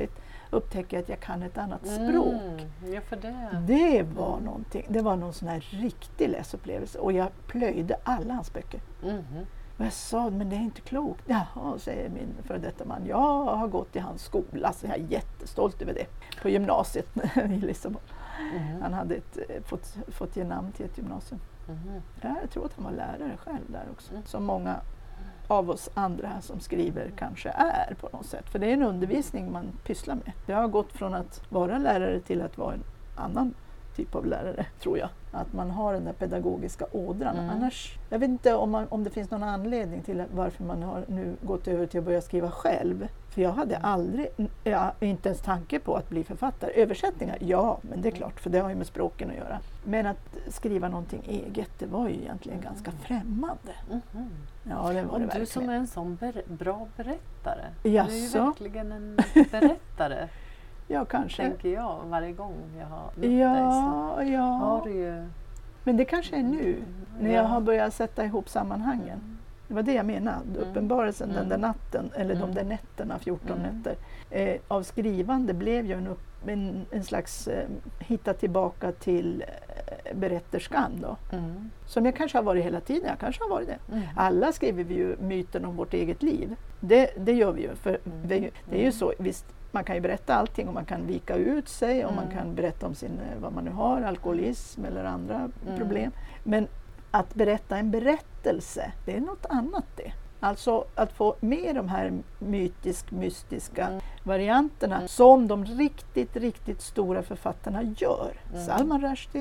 upptäcker jag att jag kan ett annat språk. Ja, för det. Det var någonting. Det var någon sån här riktig läsupplevelse. Och jag plöjde alla hans böcker. Och jag sa, men det är inte klokt. Jaha, säger min före detta man. Jag har gått i hans skola, så jag är jättestolt över det. På gymnasiet i Lissabon. Han hade fått ge namn till ett gymnasium. Jag tror att han var lärare själv där också. Som många av oss andra som skriver kanske är på något sätt. För det är en undervisning man pysslar med. Jag har gått från att vara lärare till att vara en annan typ av lärare, tror jag. Att man har den där pedagogiska ådran. Annars, jag vet inte om det finns någon anledning till varför man har nu gått över till att börja skriva själv. För jag hade aldrig, inte ens tanke på att bli författare. Översättningar, ja, men det är klart, för det har ju med språken att göra. Men att skriva någonting eget, det var ju egentligen ganska främmande. Ja, det var det verkligen. Du som är en sån bra berättare. Jaså? Du är ju verkligen en berättare. Ja, kanske. Tänker jag varje gång jag har mött dig. Så har du ju... Men det kanske är nu, när jag har börjat sätta ihop sammanhangen. Det var det jag menade. Uppenbarelsen den där natten, eller de där nätterna, 14 nätter, av skrivande blev ju en slags hitta tillbaka till berätterskan då. Som jag kanske har varit hela tiden, jag kanske har varit det. Alla skriver vi ju myten om vårt eget liv. Det gör vi ju, för det är ju så, visst. Man kan ju berätta allting och man kan vika ut sig och man kan berätta om vad man nu har, alkoholism eller andra problem. Men att berätta en berättelse, det är något annat det. Alltså att få med de här mystiska varianterna som de riktigt stora författarna gör. Salman Rushdie,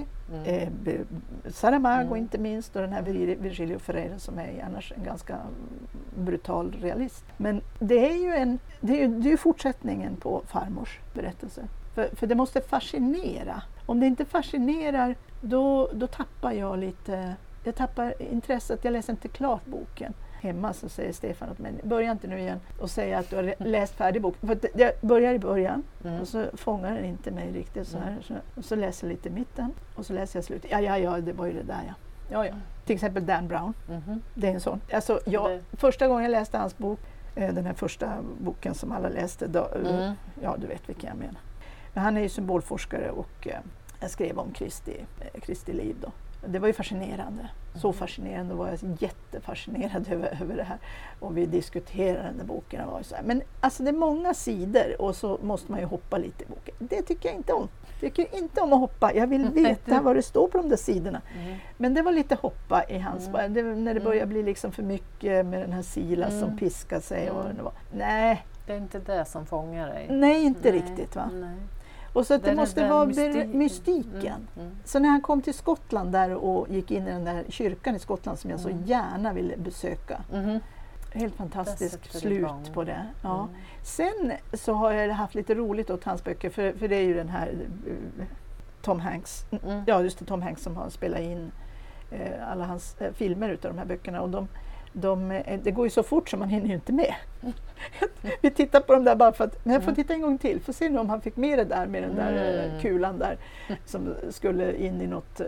Saramago inte minst, och den här Virgilio Ferreira som är annars en ganska brutal realist. Men det är ju fortsättningen på farmors berättelse. För det måste fascinera. Om det inte fascinerar, då tappar jag lite. Jag tappar intresset, jag läser inte klart boken. Hemma så säger Stefan åt mig, börja inte nu igen och säga att du har läst färdig boken. För jag börjar i början och så fångar den inte mig riktigt så här. Och så läser jag lite i mitten och så läser jag slutet. Ja, det var ju det där ja. Till exempel Dan Brown, det är en sån. Alltså, första gången jag läste hans bok, den här första boken som alla läste, då, ja du vet vilken jag menar. Men han är ju symbolforskare och jag skrev om Kristi liv då. Det var ju fascinerande. Så fascinerande, var jag jättefascinerad över det här. Och vi diskuterade den där boken. Och så här. Men alltså det är många sidor och så måste man ju hoppa lite i boken. Det tycker jag inte om. Jag tycker inte om att hoppa. Jag vill veta vad det står på de där sidorna. Men det var lite hoppa i hans när det börjar bli liksom för mycket med den här Silas som piskar sig. Och det var. Nej. Det är inte det som fångar dig. Nej, inte riktigt va. Nej. Och så att det måste vara mystiken. Så när han kom till Skottland där och gick in i den där kyrkan i Skottland som jag så gärna ville besöka. Helt fantastiskt slut på det. Ja. Sen så har jag haft lite roligt åt hans böcker, för det är ju den här Tom Hanks. Ja, just det, Tom Hanks som har spelat in alla hans filmer utav de här böckerna. Och det går ju så fort så man hinner ju inte med. Vi tittar på dem där bara för att, men jag får titta en gång till. Får se nu om han fick med det där med den där kulan där som skulle in i något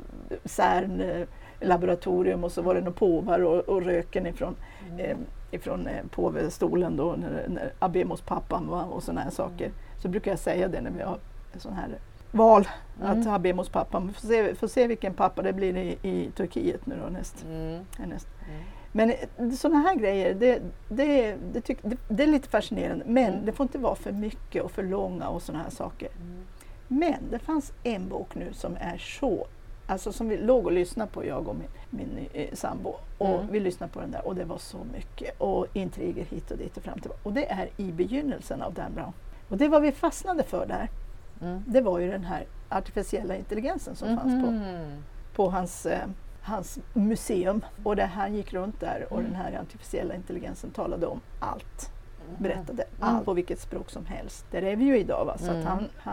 CERN-laboratorium och så var det några påvar och röken ifrån påvestolen då när Abemos pappan var och såna här saker. Så brukar jag säga det när vi har sån här val att Abemos pappa, får se vilken pappa det blir i Turkiet nu då näst. Men sådana här grejer, det är lite fascinerande. Men det får inte vara för mycket och för långa och sådana här saker. Men det fanns en bok nu som är så, alltså som vi låg och lyssnade på, jag och min sambo. Och vi lyssnade på den där och det var så mycket. Och intriger hit och dit och fram till. Och det är I begynnelsen av Dan Brown. Och det var vi fastnade för där. Det var ju den här artificiella intelligensen som fanns på hans museum. Och där han gick runt där och den här artificiella intelligensen talade om allt. Berättade allt på vilket språk som helst. Där är vi ju idag va? Så att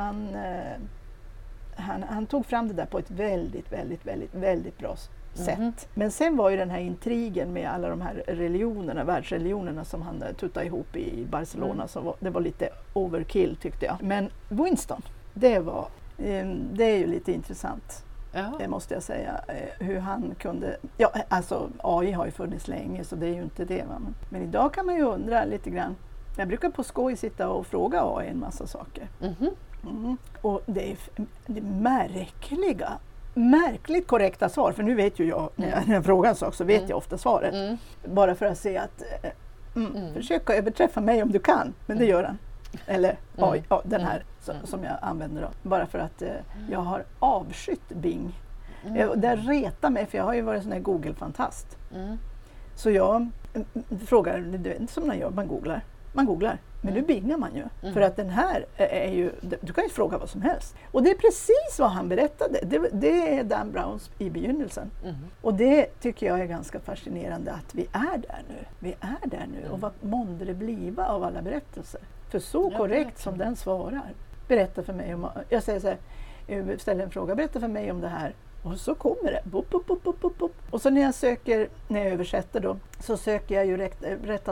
han tog fram det där på ett väldigt bra sätt. Men sen var ju den här intrigen med alla de här religionerna, världsreligionerna som han tuttade ihop i Barcelona. Det var lite overkill tyckte jag. Men Winston, det är ju lite intressant. Det måste jag säga. Hur han kunde... Ja, alltså AI har ju funnits länge så det är ju inte det. Va? Men idag kan man ju undra lite grann. Jag brukar på skoj sitta och fråga AI en massa saker. Och det är märkligt korrekta svar. För nu vet ju jag, när jag frågar en sak så vet jag ofta svaret. Bara för att se att försöka överträffa mig om du kan. Men det gör han. Eller den här som jag använder då. Bara för att jag har avskytt Bing. Det retar mig, för jag har ju varit sån här Google-fantast. Så jag frågar, det är inte som man googlar. Man googlar, men nu bingar man ju. För att den här är ju, du kan ju fråga vad som helst. Och det är precis vad han berättade. Det är Dan Browns i begynnelsen. Och det tycker jag är ganska fascinerande, att vi är där nu. Vi är där nu. Och vad månde det bliva av alla berättelser? För så korrekt som den svarar. Berätta för mig om, jag säger så här, jag ställer en fråga, berätta för mig om det här. Och så kommer det. Bop, bop, bop, bop, bop. Och så när jag översätter då, så söker jag ju rätta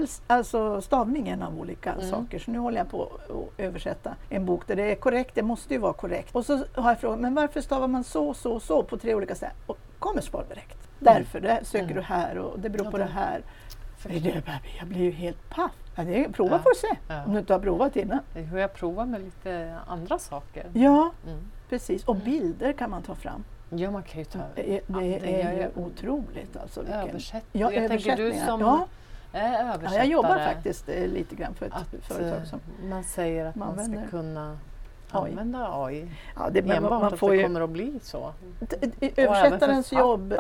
stavningen av olika saker. Så nu håller jag på att översätta en bok där det är korrekt, det måste ju vara korrekt. Och så har jag frågat, men varför stavar man så på 3 olika sätt? Och kommer svar direkt. Därför, det söker du här och det beror på det här. Jag blir ju helt paff. Prova för att se, om du inte har provat innan. Hur jag provar med lite andra saker. Ja, precis. Och bilder kan man ta fram. Ja, man kan ju ta. Det är ju otroligt. Alltså, översättningar. Jag tänker du som översättare. Jag jobbar faktiskt lite grann för ett företag som man säger att man ska kunna använda AI. Ja, man får det kommer att bli så. Översättarens jobb.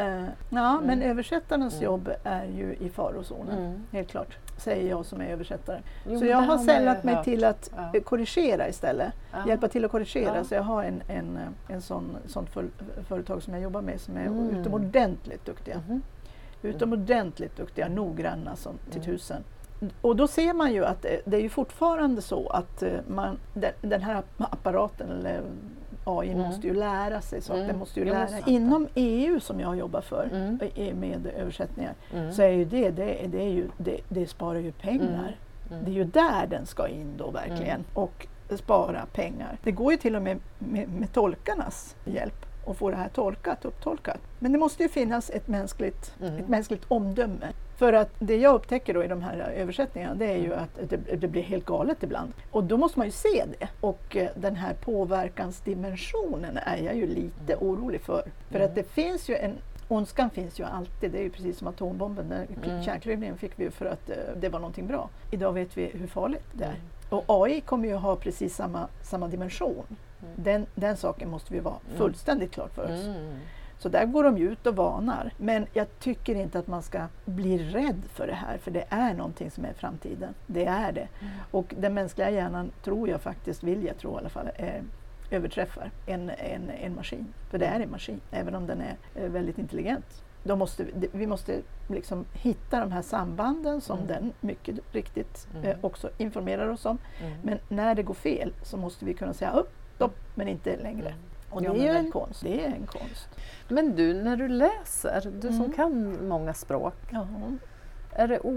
Men översättarens jobb är ju i farozonen. Helt klart. Säger jag som är översättare. Så jag har sällat mig till att korrigera istället. Hjälpa till att korrigera. Så jag har en sånt företag som jag jobbar med som är utomordentligt duktiga. Utomordentligt duktiga, noggranna som till tusen. Och då ser man ju att det är ju fortfarande så att den här apparaten eller AI måste ju lära sig saker. Den måste ju lära. Inom EU som jag jobbar för med översättningar så är ju det sparar ju pengar. Det är ju där den ska in då verkligen och spara pengar. Det går ju till och med tolkarnas hjälp och få det här upptolkat. Men det måste ju finnas ett mänskligt omdöme. För att det jag upptäcker då i de här översättningarna, det är ju att det blir helt galet ibland. Och då måste man ju se det. Och den här påverkansdimensionen är jag ju lite orolig för. För att det finns ju ondskan finns ju alltid. Det är ju precis som atombomben. Kärnklyvningen fick vi ju för att det var någonting bra. Idag vet vi hur farligt det är. Och AI kommer ju ha precis samma dimension. Den saken måste vi vara fullständigt klart för oss. Så där går de ut och varnar. Men jag tycker inte att man ska bli rädd för det här. För det är någonting som är framtiden. Det är det. Och den mänskliga hjärnan tror jag faktiskt, vill jag tro i alla fall, överträffar en maskin. För det är en maskin, även om den är väldigt intelligent. Vi måste liksom hitta de här sambanden som den mycket riktigt också informerar oss om. Men när det går fel så måste vi kunna säga stopp, men inte längre. Och det är ju en konst. Det är en konst. Men du, när du läser, du som kan många språk, är det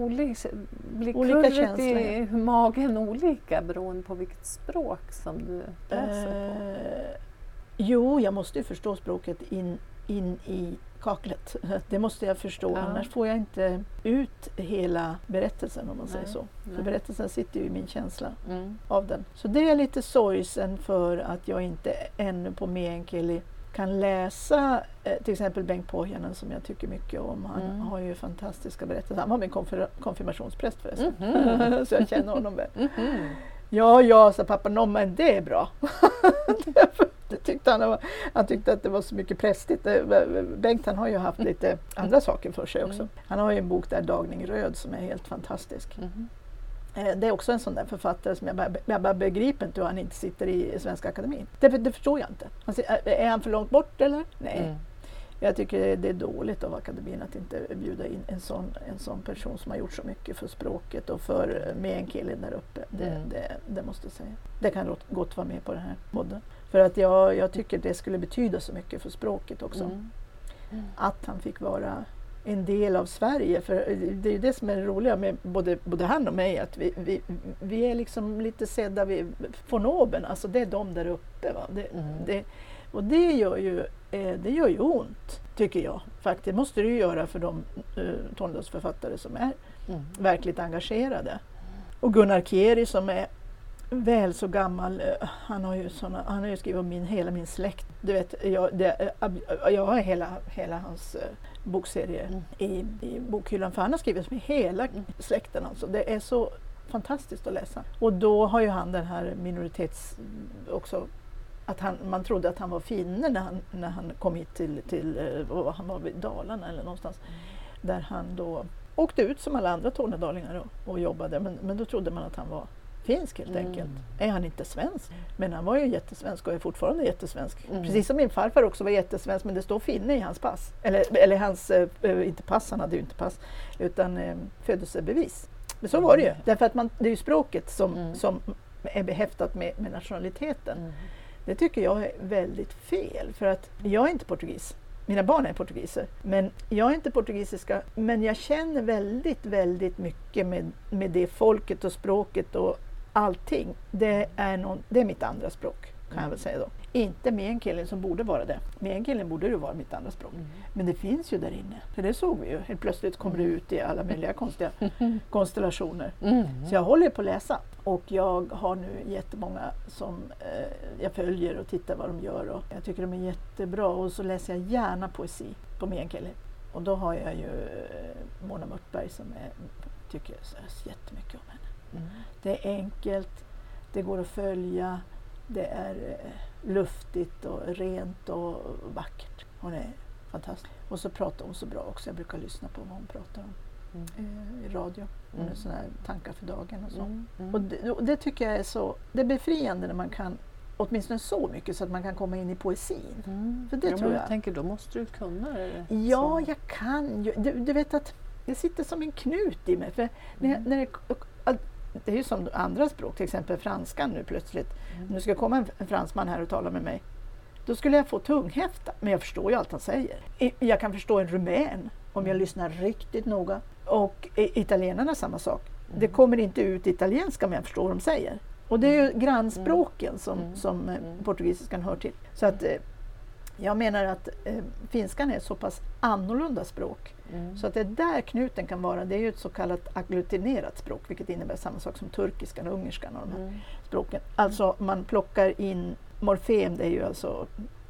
olika känslor i magen olika beroende på vilket språk som du läser på? Jo, jag måste ju förstå språket in i kaklet. Det måste jag förstå, annars får jag inte ut hela berättelsen, om man säger så. För berättelsen sitter ju i min känsla av den. Så det är lite sorgsen för att jag inte ännu på meänkieli kan läsa till exempel Bengt Pohjanen som jag tycker mycket om. Han har ju fantastiska berättelser. Han var min konfirmationspräst förresten. Så jag känner honom väl. Ja, sa pappa, men det är bra. Det tyckte han tyckte att det var så mycket prästigt. Bengt, han har ju haft lite andra saker för sig också. Han har ju en bok där, Dagning Röd, som är helt fantastisk. Det är också en sån där författare som jag bara begriper inte hur han inte sitter i Svenska Akademin. Det förstår jag inte. Är han för långt bort eller? Nej. Jag tycker det är dåligt av akademin att inte bjuda in en sån person som har gjort så mycket för språket och för meänkieli där uppe. Det måste jag säga. Det kan gott vara med på den här podden. För att jag tycker det skulle betyda så mycket för språket också. Att han fick vara en del av Sverige. För det är ju det som är det roliga med både han och mig. Att vi är liksom lite sedda von oben. Alltså det är de där uppe. Va? Och det gör ju ont, tycker jag. Faktiskt. Det måste det ju göra för de tonårsförfattare som är verkligt engagerade. Och Gunnar Keri som är väl så gammal, han har ju skrivit om hela min släkt. Du vet, jag har hela hans bokserie i bokhyllan, för han har skrivit om hela släkten. Alltså. Det är så fantastiskt att läsa. Och då har ju han den här också, att man trodde att han var finne när han kom hit till han var vid Dalarna eller någonstans, där han då åkte ut som alla andra tornedalingar och jobbade, men då trodde man att han var finsk helt enkelt. Är han inte svensk? Men han var ju jättesvensk och är fortfarande jättesvensk. Precis som min farfar också var jättesvensk, men det står finne i hans pass. Eller hans, inte pass, han hade ju inte pass, utan födelsebevis. Men så var det ju. Därför att det är ju språket som är behäftat med nationaliteten. Det tycker jag är väldigt fel, för att jag är inte portugis. Mina barn är portugiser, men jag är inte portugisiska, men jag känner väldigt, väldigt mycket med det folket och språket och allting. Det är mitt andra språk, kan jag väl säga då. Inte meänkieli som borde vara det. Meänkieli borde ju vara mitt andra språk. Men det finns ju där inne. För det såg vi ju. Helt plötsligt kommer det ut i alla möjliga konstiga konstellationer. Så jag håller på att läsa. Och jag har nu jättemånga som jag följer och tittar vad de gör. Och jag tycker de är jättebra. Och så läser jag gärna poesi på meänkieli. Och då har jag ju Mona Mörtberg som tycker jag så jättemycket om henne. Det är enkelt, det går att följa, det är luftigt och rent och vackert. Hon är fantastisk. Och så pratar hon så bra också. Jag brukar lyssna på vad hon pratar om i radio. Hon är sådana här tankar för dagen och så. Och det tycker jag är så, det är befriande när man kan åtminstone så mycket så att man kan komma in i poesin. För det tror jag. Jag tänker, då måste du kunna det. Ja, jag kan ju. Du vet att det sitter som en knut i mig. För när det är ju som andra språk, till exempel franskan nu plötsligt. Nu ska komma en fransman här och tala med mig. Då skulle jag få tunghäfta, men jag förstår ju allt han säger. Jag kan förstå en rumän om jag lyssnar riktigt noga. Och italienarna samma sak. Det kommer inte ut italienska, men jag förstår vad de säger. Och det är ju grannspråken som portugisiskan hör till. Så att jag menar att finskan är ett så pass annorlunda språk. Så att det där knuten kan vara, det är ju ett så kallat agglutinerat språk, vilket innebär samma sak som turkiskan och ungerskan och de här språken. Alltså man plockar in morfem, det är ju alltså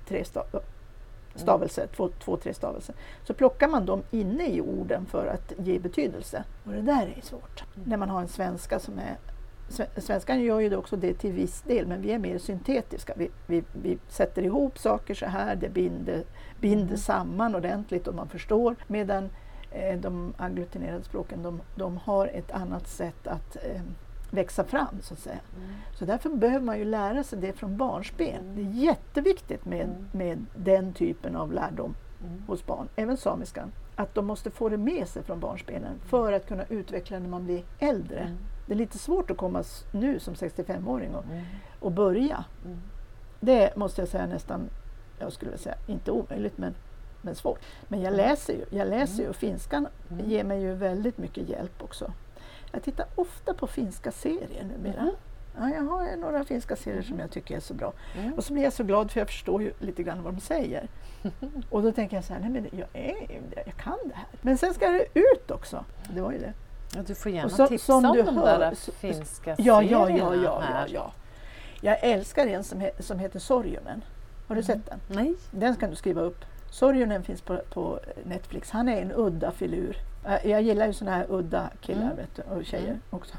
stavelser, två-tre stavelser. Så plockar man dem inne i orden för att ge betydelse. Och det där är svårt. När man har en svenska som är... Svenskan gör ju också det till viss del, men vi är mer syntetiska. Vi sätter ihop saker så här, det binder samman ordentligt och man förstår. Medan de agglutinerade språken, de har ett annat sätt att växa fram, så att säga. Så därför behöver man ju lära sig det från barnsben. Det är jätteviktigt med den typen av lärdom hos barn, även samiskan. Att de måste få det med sig från barnsbenen för att kunna utveckla när man blir äldre. Det är lite svårt att komma nu som 65-åring och börja. Det måste jag säga nästan, jag skulle säga inte omöjligt, men svårt. Men jag läser ju och finskan ger mig ju väldigt mycket hjälp också. Jag tittar ofta på finska serier numera. Ja, jag har några finska serier som jag tycker är så bra. Och så blir jag så glad för jag förstår ju lite grann vad de säger. Och då tänker jag så här, nej men jag kan det här. Men sen ska det ut också. Det var ju det. Ja, du får gärna tipsa om de där finska serierna. Ja. Jag älskar en som heter Sorjonen. Har du sett den? Nej. Den kan du skriva upp. Sorjonen finns på Netflix. Han är en udda filur. Jag gillar ju såna här udda killar vet du, och tjejer också.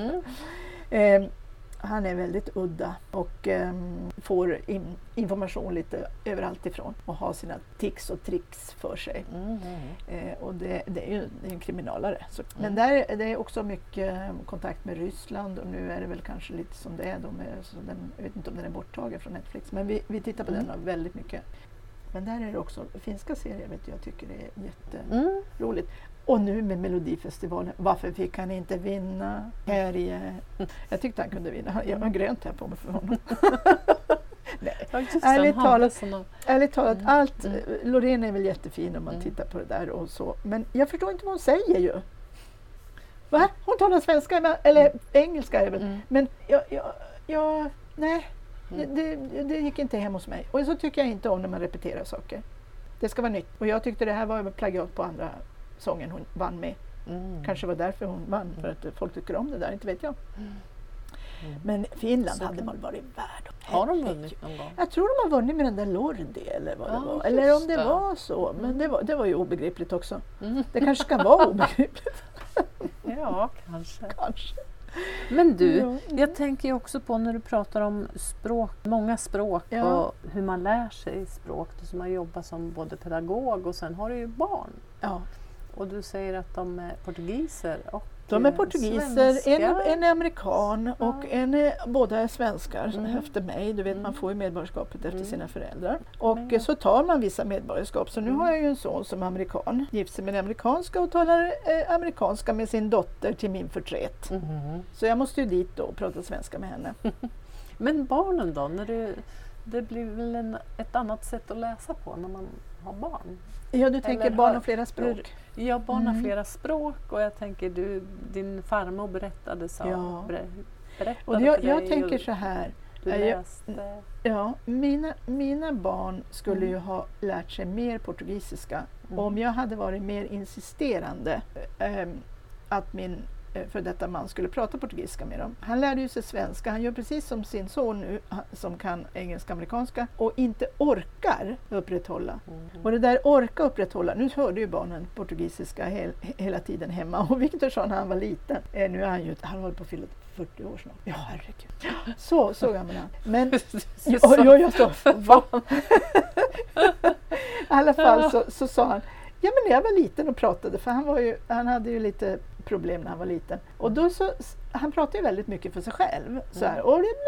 Han är väldigt udda och får information lite överallt ifrån och har sina tics och tricks för sig. Och det är ju en kriminalare. Så. Men det är också mycket kontakt med Ryssland och nu är det väl kanske lite som det är. Jag vet inte om den är borttagen från Netflix, men vi tittar på den väldigt mycket. Men där är det också finska serier, vet jag tycker det är jätteroligt. Och nu med Melodifestivalen, varför fick han inte vinna? Jag tyckte han kunde vinna. Jag har grönt här på mig för honom. Nej. Ärligt talat, allt. Loreen är väl jättefin om man tittar på det där och så. Men jag förstår inte vad hon säger ju. Va? Hon talar svenska eller engelska är väl. Men nej. Det gick inte hem hos mig. Och så tycker jag inte om när man repeterar saker. Det ska vara nytt. Och jag tyckte det här var plagiat på andra sången hon vann med. Kanske var därför hon vann, för att folk tycker om det där, inte vet jag. Men Finland hade man varit värd. Har de vunnit någon gång? Jag tror de har vunnit med den där Lordi eller vad det var. Eller om det var så. Men det var ju obegripligt också. Det kanske ska vara obegripligt. Ja, kanske. Men du, jag tänker ju också på när du pratar om språk, många språk och hur man lär sig språk. Du som har jobbat som både pedagog och sen har du ju barn. Ja. Och du säger att de är portugiser och de är portugiser, en är amerikan och båda är svenskar efter mig. Du vet, man får ju medborgarskapet efter sina föräldrar. Och så tar man vissa medborgarskap. Så nu har jag ju en son som är amerikan, gift sig med en amerikanska och talar amerikanska med sin dotter till min förtret. Så jag måste ju dit då och prata svenska med henne. Men barnen då? Det blir väl ett annat sätt att läsa på när man har barn? Ja, du tänker barn och flera språk. Ja, barn har flera språk och jag tänker din farmor berättade så. Ja. Berättade och jag tänker så här. Du läste. Ja, mina barn skulle ju ha lärt sig mer portugisiska om jag hade varit mer insisterande att min för detta man skulle prata portugisiska med dem. Han lärde ju sig svenska. Han gör precis som sin son nu som kan engelska och amerikanska och inte orkar upprätthålla. Och det där orka upprätthålla, nu hörde ju barnen portugisiska hela tiden hemma och Victor sa när han var liten, nu är han håller på att fylla 40 år snart. Ja, herregud. Så gammal han. Men jag sa, va? I alla fall så sa han, ja men när jag var liten och pratade, för han hade ju lite problem när han var liten. Och då han pratade ju väldigt mycket för sig själv. Så här,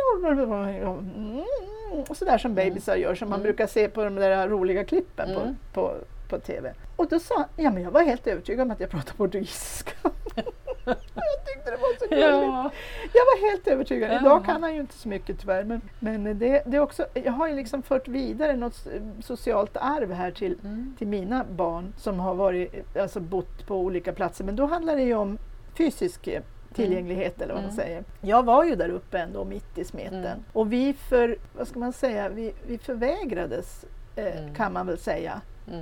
och så där som babysar gör, som man brukar se på de där roliga klippen på TV. Och då sa han, ja men jag var helt övertygad om att jag pratade portugisiska. Jag tyckte det var så gulligt. Ja. Jag var helt övertygad. Idag kan han ju inte så mycket tyvärr. Men det är också, jag har ju liksom fört vidare något socialt arv här till mina barn som har bott på olika platser. Men då handlar det ju om fysisk tillgänglighet eller vad man säger. Jag var ju där uppe ändå mitt i smeten. Och vi förvägrades kan man väl säga.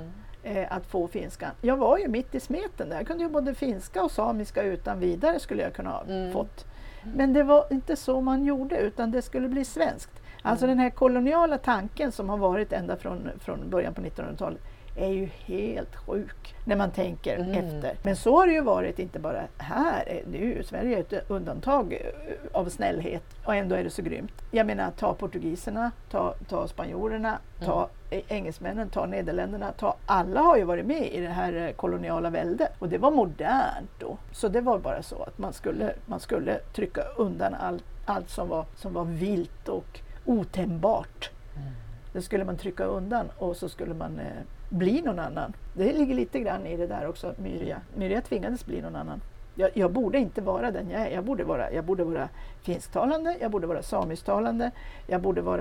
Att få finskan. Jag var ju mitt i smeten där. Jag kunde ju både finska och samiska utan vidare skulle jag kunna ha fått. Men det var inte så man gjorde utan det skulle bli svenskt. Alltså den här koloniala tanken som har varit ända från början på 1900-talet är ju helt sjuk när man tänker efter. Men så har det ju varit inte bara här. Sverige är ett undantag av snällhet och ändå är det så grymt. Jag menar, ta portugiserna, ta spanjorerna, ta engelsmännen, ta nederländerna, alla har ju varit med i det här koloniala väldet och det var modernt då. Så det var bara så att man skulle trycka undan allt som var vilt och otämbart. Det skulle man trycka undan och så skulle man bli någon annan. Det ligger lite grann i det där också, Myrja tvingades bli någon annan. Jag borde inte vara den jag är. Jag borde vara finsktalande, jag borde vara samisktalande, jag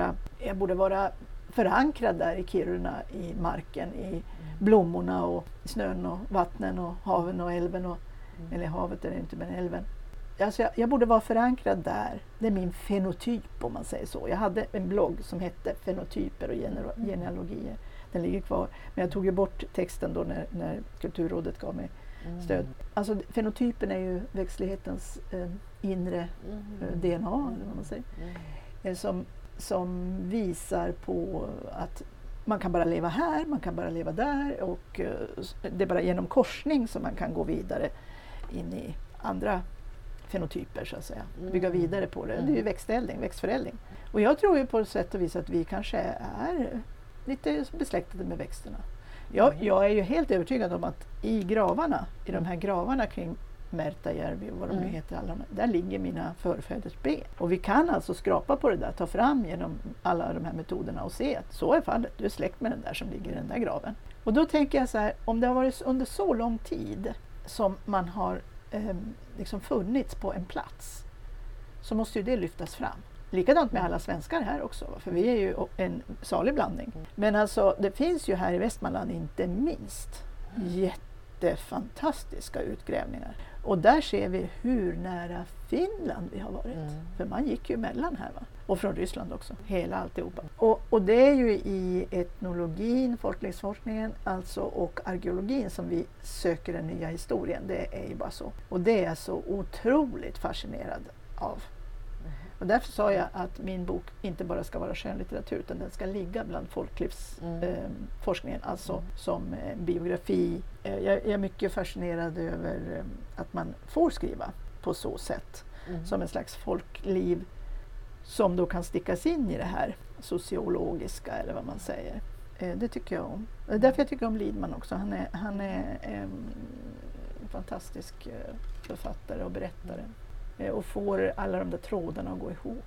borde vara förankrad där i Kiruna, i marken, i blommorna och snön och vattnen och haven och älven. Eller havet är det inte, men älven. Alltså jag borde vara förankrad där. Det är min fenotyp om man säger så. Jag hade en blogg som hette Fenotyper och genealogier. Den ligger kvar. Men jag tog ju bort texten då när Kulturrådet gav mig stöd. Alltså fenotypen är ju växtlighetens inre DNA, eller vad man säger. Som visar på att man kan bara leva här, man kan bara leva där och det är bara genom korsning som man kan gå vidare in i andra fenotyper så att säga. Bygga vidare på det. Det är ju växtförädling. Och jag tror ju på sätt och vis att vi kanske är lite besläktade med växterna. Jag är ju helt övertygad om att i de här gravarna kring Märtäjärvi och vad de nu heter, där ligger mina förfäders ben. Och vi kan alltså skrapa på det där, ta fram genom alla de här metoderna och se att så är fallet. Du är släkt med den där som ligger i den där graven. Och då tänker jag så här, om det har varit under så lång tid som man har liksom funnits på en plats så måste ju det lyftas fram. Likadant med alla svenskar här också, för vi är ju en salig blandning. Men alltså det finns ju här i Västmanland inte minst jättefantastiska utgrävningar. Och där ser vi hur nära Finland vi har varit. För man gick ju emellan här, va? Och från Ryssland också, hela alltihopa. Och det är ju i etnologin, folklivsforskningen alltså, och arkeologin som vi söker den nya historien. Det är ju bara så. Och det är jag så otroligt fascinerad av. Och därför sa jag att min bok inte bara ska vara skönlitteratur, utan den ska ligga bland folklivsforskningen, alltså som biografi. Jag är mycket fascinerad över att man får skriva på så sätt, som en slags folkliv som då kan stickas in i det här sociologiska, eller vad man säger. Det tycker jag om. Därför jag tycker om Lidman också. Han är en fantastisk författare och berättare. Och får alla de där trådarna att gå ihop.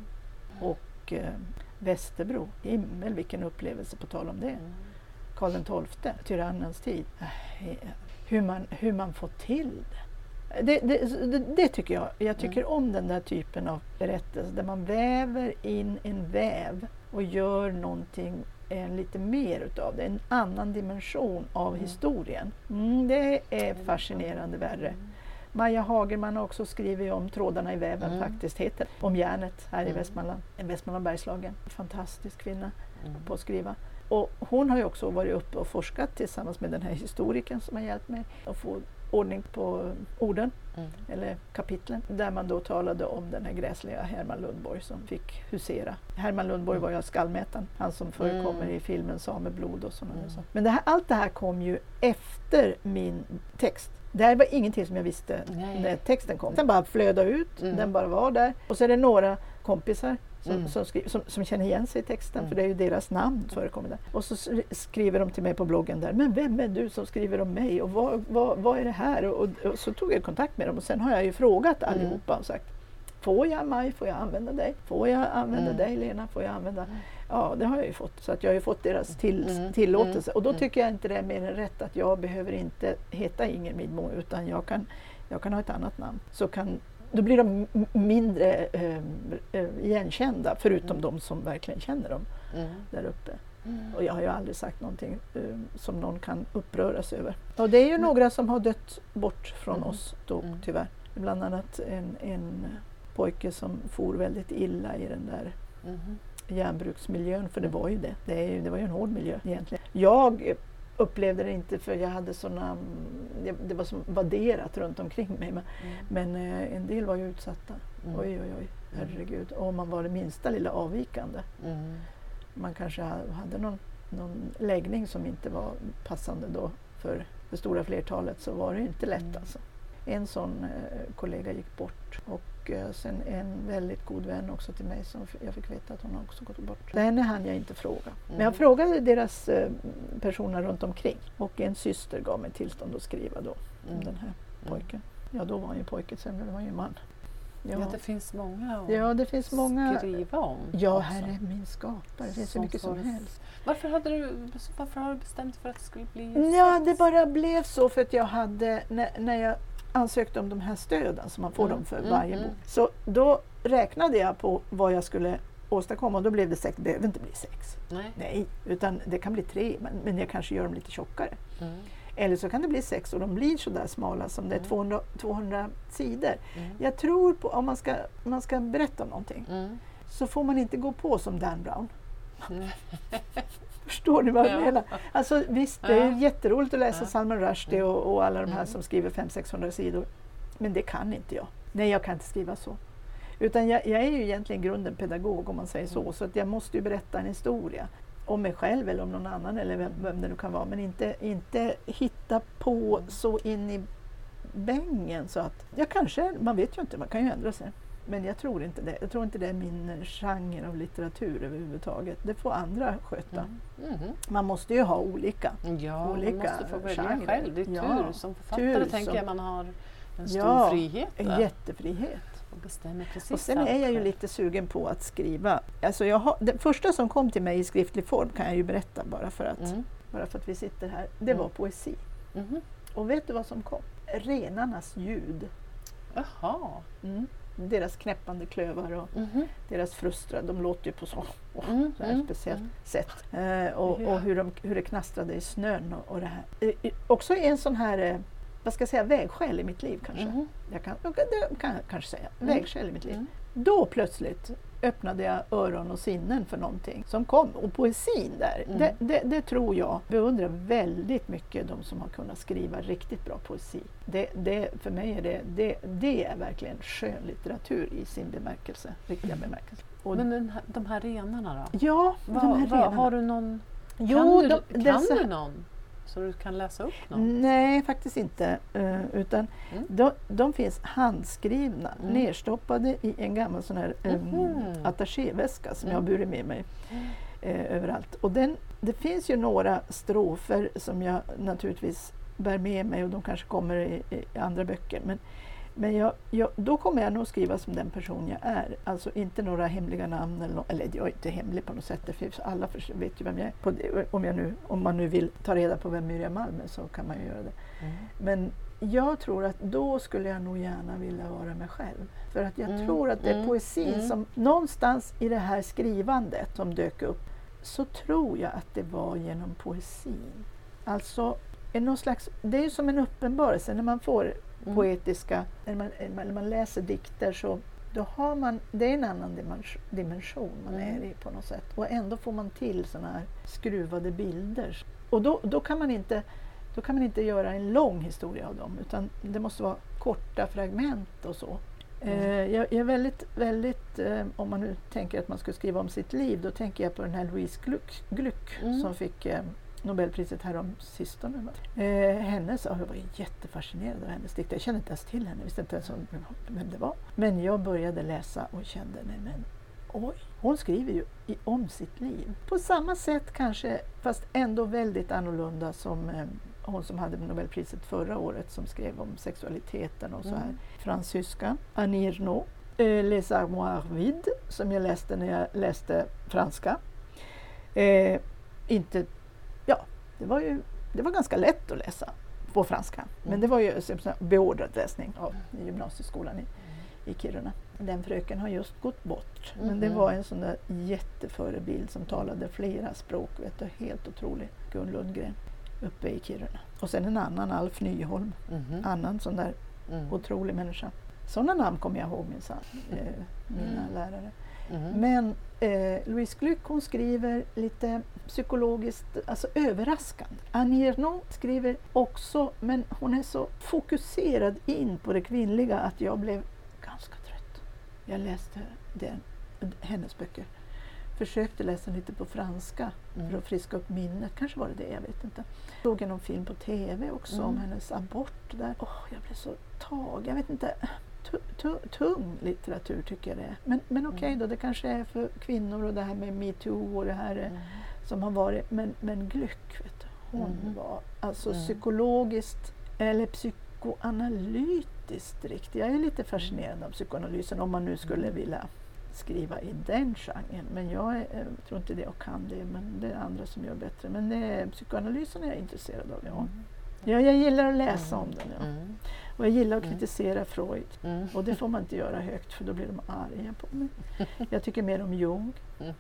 Och Västerbro, himmel vilken upplevelse på tal om det. Karl XII, tyrannens tid. Hur man får till det. Det tycker jag. Jag tycker om den där typen av berättelse där man väver in en väv och gör någonting lite mer utav det. En annan dimension av historien. Det är fascinerande värre. Maja Hagerman har också skrivit om trådarna i väven, faktiskt heter om järnet här i Västmanland. Västmanland Bergslagen. Fantastisk kvinna på att skriva. Och hon har ju också varit uppe och forskat tillsammans med den här historikern som har hjälpt mig att få ordning på orden, eller kapitlen, där man då talade om den här gräsliga Herman Lundborg som fick husera. Herman Lundborg var ju skallmätaren, han som förekommer i filmen Sameblod och sådana saker. Men allt det här kom ju efter min text. Det här var ingenting som jag visste när texten kom. Den bara flödade ut, den bara var där. Och så är det några kompisar som känner igen sig i texten, för det är ju deras namn förekommer där. Och så skriver de till mig på bloggen där, men vem är du som skriver om mig och vad är det här? Och så tog jag kontakt med dem och sen har jag ju frågat allihopa och sagt, får jag Maj, får jag använda dig? Får jag använda dig Lena? Får jag använda? Ja, det har jag ju fått. Så att jag har ju fått deras tillåtelse. Och då tycker jag inte det är mer än rätt att jag behöver inte heta Inger Midmo, utan jag kan ha ett annat namn. Då blir de mindre igenkända, förutom de som verkligen känner dem där uppe. Och jag har ju aldrig sagt någonting som någon kan uppröras över. Och det är ju några som har dött bort från oss då, tyvärr. Bland annat en pojke som for väldigt illa i den där järnbruksmiljön, för det var ju det. Det var ju en hård miljö egentligen. Jag upplevde det inte, för jag hade såna, det var som vadderat runt omkring mig, men en del var ju utsatta. Oj, herregud. Och man var det minsta lilla avvikande. Man kanske hade någon läggning som inte var passande då för det stora flertalet, så var det inte lätt alltså. En sån kollega gick bort, och sen en väldigt god vän också till mig som jag fick veta att hon också gått bort. Henne hann jag inte fråga. Men jag frågade deras personer runt omkring, och en syster gav mig tillstånd att skriva då om den här pojken. Ja, då var han ju pojke, sen blev han ju man. Ja, det finns många att skriva om. Ja, här är min skapare. Det finns så mycket som helst. Varför har du bestämt för att det skulle bli just Ja, det bara blev så, för att jag hade, när jag ansökte om de här stöden som man får dem för varje bok. Så då räknade jag på vad jag skulle åstadkomma, och då blev det 6. Det behöver inte bli 6. Nej, utan det kan bli 3, men jag kanske gör dem lite tjockare. Eller så kan det bli 6 och de blir så där smala som det är 200 sidor. Jag tror på, om man ska berätta om någonting, så får man inte gå på som Dan Brown. Förstår ni vad jag menar? Alltså visst, det är jätteroligt att läsa Salman Rushdie och alla de här som skriver 500-600 sidor. Men det kan inte jag. Nej, jag kan inte skriva så. Utan jag är ju egentligen grunden pedagog, om man säger så. Så att jag måste ju berätta en historia. Om mig själv eller om någon annan, eller vem det nu kan vara. Men inte hitta på så in i bängen. Så att man vet ju inte, man kan ju ändra sig. Men jag tror inte det. Jag tror inte det är min genre av litteratur överhuvudtaget. Det får andra sköta. Man måste ju ha olika man måste få välja själv. Det är tur. Som författare tänker jag man har en stor frihet. En jättefrihet. Och bestämmer precis. Och sen är jag ju lite sugen på att skriva. Alltså det första som kom till mig i skriftlig form kan jag ju berätta bara för att vi sitter här. Det var poesi. Och vet du vad som kom? Renarnas ljud. Jaha. deras knäppande klövar och deras frustrar, de låter ju på så här speciellt sätt. Och hur det knastrade i snön och det här. Också en sån här, vad ska jag säga, vägskäl i mitt liv kanske. Jag kan kanske säga, vägskäl i mitt liv. Då plötsligt öppnade jag öron och sinnen för någonting som kom. Och poesin där, det tror jag beundrar väldigt mycket de som har kunnat skriva riktigt bra poesi. För mig är det är verkligen skönlitteratur i sin bemärkelse, riktiga bemärkelse. Och men de här renarna då? Ja, de här renarna. Har du någon? Kan du någon? Så du kan läsa upp någon? Nej, faktiskt inte. Utan de finns handskrivna, nerstoppade i en gammal sån här attachéväska som jag har burit med mig överallt. Och det finns ju några strofer som jag naturligtvis bär med mig och de kanske kommer i andra böcker. Men då kommer jag nog skriva som den person jag är. Alltså inte några hemliga namn eller jag är inte hemlig på något sätt. För alla vet ju vem jag är. Om man nu vill ta reda på vem Miriam Malm är så kan man ju göra det. Men jag tror att då skulle jag nog gärna vilja vara mig själv. För att jag tror att det är poesin som någonstans i det här skrivandet som dök upp, så tror jag att det var genom poesin. Alltså någon slags, det är ju som en uppenbarelse när man får poetiska, när man läser dikter så då har man, det är en annan dimension man är i på något sätt. Och ändå får man till såna här skruvade bilder. Och då kan man inte göra en lång historia av dem, utan det måste vara korta fragment och så. Jag är väldigt, om man nu tänker att man ska skriva om sitt liv, då tänker jag på den här Louise Glück som fick Nobelpriset härom sistone. Jag var jättefascinerad av hennes dikter. Jag kände inte ens till henne, visste inte ens vem det var. Men jag började läsa och kände, oj, hon skriver ju om sitt liv. På samma sätt kanske, fast ändå väldigt annorlunda som hon som hade Nobelpriset förra året som skrev om sexualiteten och så här. Fransyska, Annie Ernaux, Les Armoires Vides, som jag läste när jag läste franska. Det var ganska lätt att läsa på franska. Men det var ju beordrad läsning av gymnasieskolan i Kiruna. Den fröken har just gått bort. Men det var en sån där jätteförebild som talade flera språk. Helt otrolig. Gun Lundgren uppe i Kiruna. Och sen en annan, Alf Nyholm. Annan sån där otrolig människa. Sådana namn kommer jag ihåg mina lärare. Men Louise Glück, hon skriver lite psykologiskt, alltså överraskande. Annie Ernaux skriver också, men hon är så fokuserad in på det kvinnliga att jag blev ganska trött. Jag läste hennes böcker. Försökte läsa lite på franska för att friska upp minnet. Kanske var det, jag vet inte. Jag såg någon film på tv också om hennes abort där. Jag blev så tagen, jag vet inte. Tung litteratur tycker jag det är. Men okej då, det kanske är för kvinnor och det här med MeToo och det här som har varit. Men Glück, vet du, hon var alltså psykologiskt eller psykoanalytiskt riktigt. Jag är lite fascinerad av psykoanalysen om man nu skulle vilja skriva i den genren. Men jag tror inte det jag kan det, men det är andra som gör bättre. Men psykoanalysen är jag intresserad av, ja. Ja, jag gillar att läsa om den, ja. Och jag gillar att kritisera Freud. Och det får man inte göra högt för då blir de arga på mig. Jag tycker mer om Jung.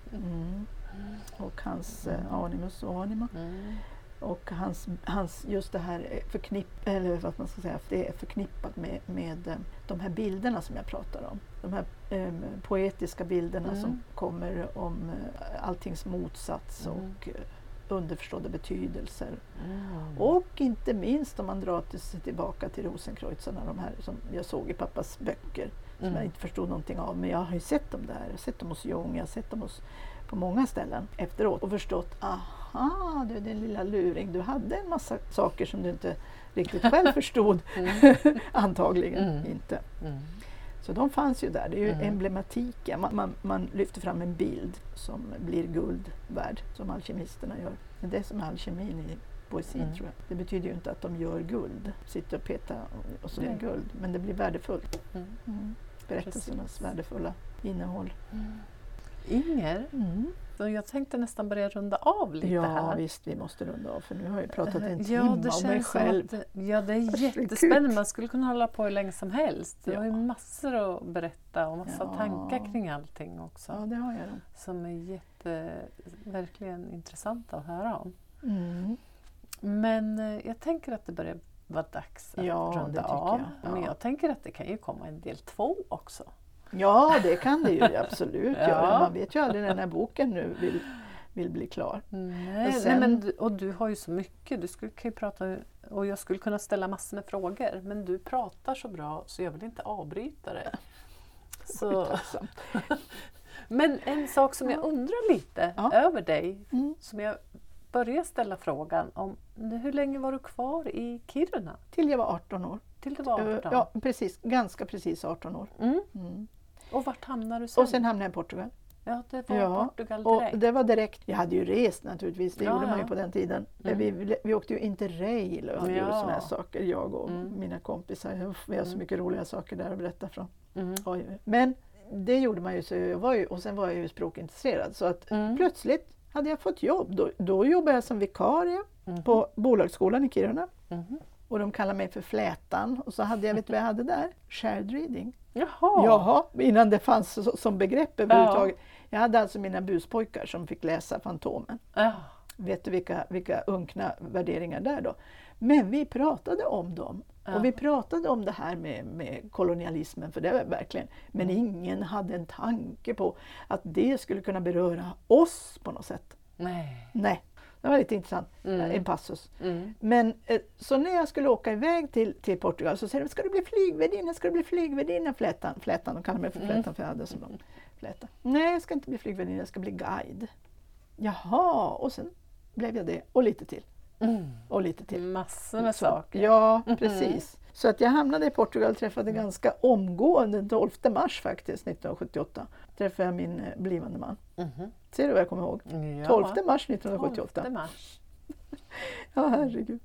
Och hans animus och anima. Och hans just det här eller vad man ska säga, det är förknippat med de här bilderna som jag pratar om. De här poetiska bilderna som kommer om alltings motsats och underförstådda betydelser. Och inte minst om man drar sig tillbaka till Rosenkreuzarna, de här som jag såg i pappas böcker som jag inte förstod någonting av, men jag har ju sett dem där. Jag har sett dem hos Jung, jag har sett dem på många ställen efteråt och förstått, aha, du är den lilla luring, du hade en massa saker som du inte riktigt själv förstod. Antagligen inte. Så de fanns ju där, det är ju emblematiken. Man lyfter fram en bild som blir guld värd, som alkemisterna gör. Men det är som alkemin i poesin, tror jag. Det betyder ju inte att de gör guld, sitter och petar och så är guld, men det blir värdefullt. Berättelsernas värdefulla innehåll. Inger, Och jag tänkte nästan börja runda av lite här. Ja visst, vi måste runda av för nu har jag pratat en Ja, timme det om mig känns som själv. att ja, det är jättespännande. Man skulle kunna hålla på hur länge som helst. Du har ju massor att berätta och massa tankar kring allting också. Ja, det har jag då. Som är verkligen intressanta att höra om. Mm. Men jag tänker att det börjar vara dags att runda av. Ja. Men jag tänker att det kan ju komma en del 2 också. Ja, det kan det ju absolut göra. Man vet ju aldrig när den här boken nu vill bli klar. Nej, men och du har ju så mycket. Du kan ju prata, och jag skulle kunna ställa massor med frågor. Men du pratar så bra så jag vill inte avbryta dig. Så. Men en sak som jag undrar lite över dig. Som jag börjar ställa frågan om. Hur länge var du kvar i Kiruna? Till jag var 18 år. Till du var 18? Ja, precis. Ganska precis 18 år. Och vart hamnade du sen? Och sen hamnade jag i Portugal. Ja, det var Portugal direkt. Och det var direkt. Jag hade ju rest naturligtvis, det gjorde man ju på den tiden. Vi åkte ju Interrail och hade sådana här saker, jag och mina kompisar. Vi har så mycket roliga saker där att berätta från. Men det gjorde man ju, så och sen var jag ju språkintresserad. Så att plötsligt hade jag fått jobb. Då jobbade jag som vikarie på bolagsskolan i Kiruna. Och de kallade mig för Flätan. Och så hade jag, vet du vad jag hade där? Shared reading. Jaha, innan det fanns som begrepp överhuvudtaget. Jag hade alltså mina buspojkar som fick läsa Fantomen. Vet du vilka unkna värderingar där då? Men vi pratade om dem. Och vi pratade om det här med kolonialismen, för det var verkligen. Men ingen hade en tanke på att det skulle kunna beröra oss på något sätt. Nej. Det var lite intressant, en passus. Men så när jag skulle åka iväg till Portugal så säger de, ska du bli flygvärdinna, Flätan? Flätan, de kallar mig för Flätan för jag hade så lång fläta. Nej, jag ska inte bli flygvärdinna, jag ska bli guide. Jaha, och sen blev jag det, och lite till. Och lite till. Massor med saker. Ja, precis. Så att jag hamnade i Portugal och träffade ganska omgående, den 12 mars faktiskt, 1978. Träffade jag min blivande man. Ser du vad jag kommer ihåg? 12 mars 1978. 12 mars. Ja, herregud.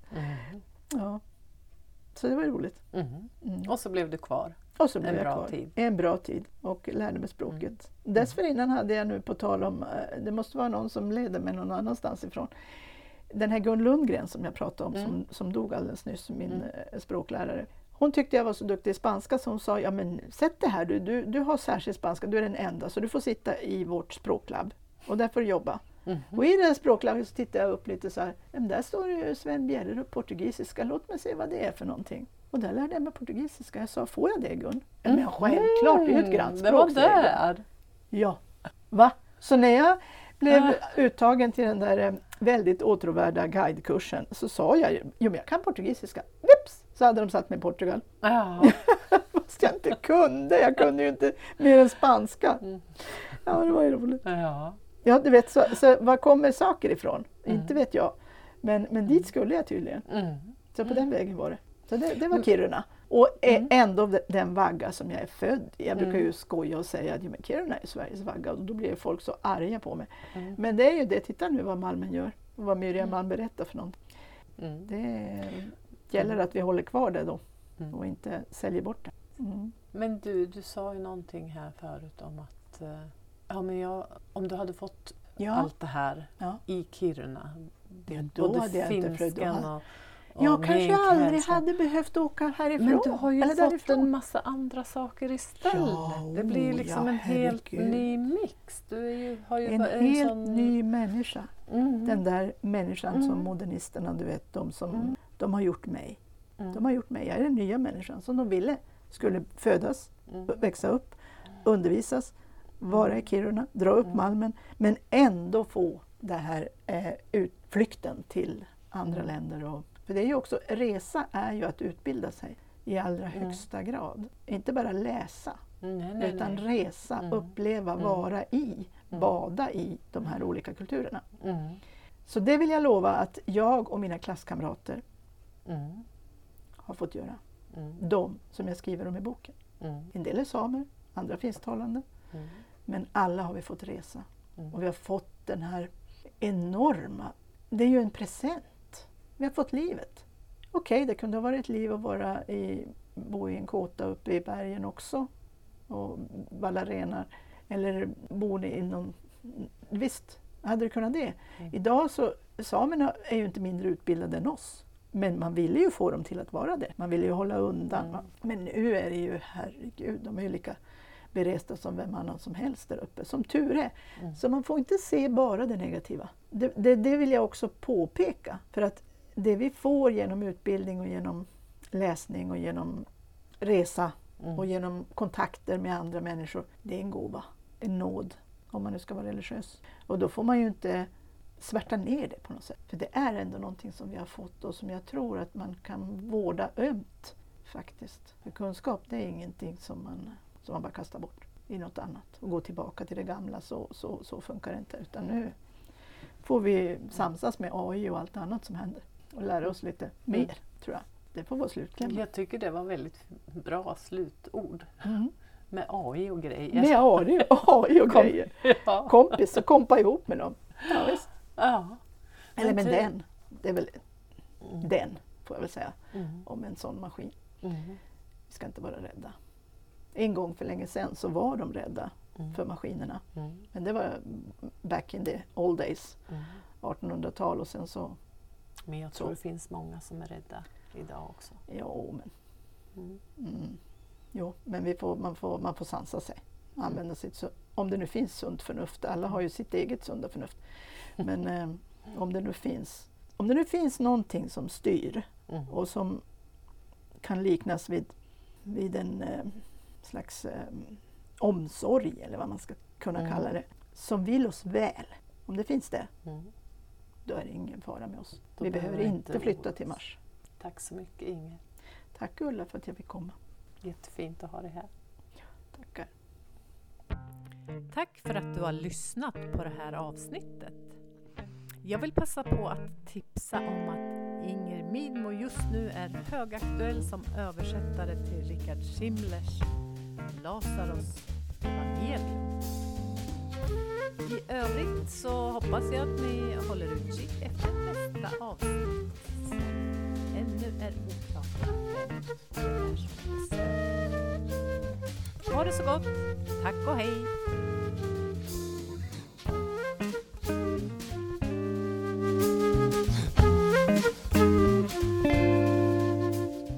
Ja. Så det var roligt. Och så blev du kvar. Och så blev jag kvar. En bra tid. Och lärde mig språket. Dessförinnan hade jag nu på tal om, det måste vara någon som leder mig någon annanstans ifrån. Den här Gun Lundgren som jag pratade om, som dog alldeles nyss, min språklärare. Hon tyckte jag var så duktig i spanska så hon sa, ja men sätt det här, du har särskild spanska, du är den enda så du får sitta i vårt språklabb och där får du jobba. Och i det här språklabbet så tittade jag upp lite så här, där står ju Sven Bjerrerup portugisiska, låt mig se vad det är för någonting. Och där lärde jag mig portugisiska, jag sa, får jag det Gun? Men självklart, det är ju ett grannspråk. Det var där! Ja, va? Så när jag blev uttagen till den där väldigt åtråvärda guidekursen så sa jag ju, jo men jag kan portugisiska. Vips! Så hade de satt mig i Portugal. Fast jag inte kunde. Jag kunde ju inte mer än spanska. Ja, det var ju roligt. Ja, du vet, så var kommer saker ifrån? Inte vet jag. Men dit skulle jag tydligen. Så på den vägen var det. Så det var Kiruna. Och ändå den vagga som jag är född i. Jag brukar ju skoja och säga att men Kiruna är Sveriges vagga. Och då blir folk så arga på mig. Men det är ju det. Titta nu vad Malmen gör. Och vad Miriam Malm berättar för något. Det gäller att vi håller kvar det då. Och inte säljer bort det. Men du sa ju någonting här förut om att om du hade fått allt det här i Kiruna. Då hade jag inte följt. Jag kanske aldrig hade behövt åka härifrån. Men du har ju fått en massa andra saker istället. Det blir liksom en helt ny mix. Du har ju en helt ny människa. Den där människan som modernisterna, du vet, de har gjort mig. De har gjort mig. Jag är den nya människan som de ville skulle födas, växa upp, undervisas, vara i Kiruna, dra upp Malmen, men ändå få det här utflykten till andra länder. För det är ju också, resa är ju att utbilda sig i allra högsta grad. Inte bara läsa, utan resa, uppleva, vara i, bada i de här olika kulturerna. Så det vill jag lova att jag och mina klasskamrater har fått göra. De som jag skriver om i boken. En del är samer, andra finsktalande. Men alla har vi fått resa. Och vi har fått den här enorma, det är ju en present. Vi har fått livet. Okej, det kunde ha varit ett liv att bo i en kåta uppe i bergen också. Och valla renar. Eller bo i någon visst hade det kunnat det. Idag så, samerna är ju inte mindre utbildade än oss. Men man ville ju få dem till att vara det. Man ville ju hålla undan. Men nu är det ju, herregud, de är ju lika beresta som vem annan som helst där uppe. Som tur är. Så man får inte se bara det negativa. Det vill jag också påpeka. För att det vi får genom utbildning och genom läsning och genom resa och genom kontakter med andra människor, det är en gåva, en nåd, om man nu ska vara religiös. Och då får man ju inte svärta ner det på något sätt. För det är ändå någonting som vi har fått och som jag tror att man kan vårda ömt faktiskt. För kunskap, det är ingenting som man bara kastar bort i något annat och gå tillbaka till det gamla. Så funkar det inte. Utan nu får vi samsas med AI och allt annat som händer och lära oss lite mer, tror jag. Det får vara slutklämmen. Jag tycker det var väldigt bra slutord. Med AI och grejer. Med AI och grejer. Ja. Kompis och kompa ihop med dem. Ja, visst. Ja. Eller med den. Det är väl den, får jag väl säga. Om en sån maskin. Vi ska inte vara rädda. En gång för länge sedan så var de rädda för maskinerna. Men det var back in the old days. 1800-tal och sen så... Men jag tror det finns många som är rädda idag också. Jo, men man får sansa sig. Använda sitt, om det nu finns sunt förnuft. Alla har ju sitt eget sunda förnuft. Men om det nu finns någonting som styr och som kan liknas vid en slags omsorg eller vad man ska kunna kalla det, som vill oss väl. Om det finns det, då är det ingen fara med oss. Vi behöver inte flytta till Mars. Tack så mycket, Inger. Tack Ulla för att jag fick komma. Jättefint att ha dig här. Tackar. Tack för att du har lyssnat på det här avsnittet. Jag vill passa på att tipsa om att Inger Midmo just nu är högaktuell som översättare till Rickard Schimlers Lazarus evangelium. I övrigt så hoppas jag att ni håller utkik efter nästa avsnitt. Ännu är oklart vem det är som är. Ha det så gott. Tack och hej.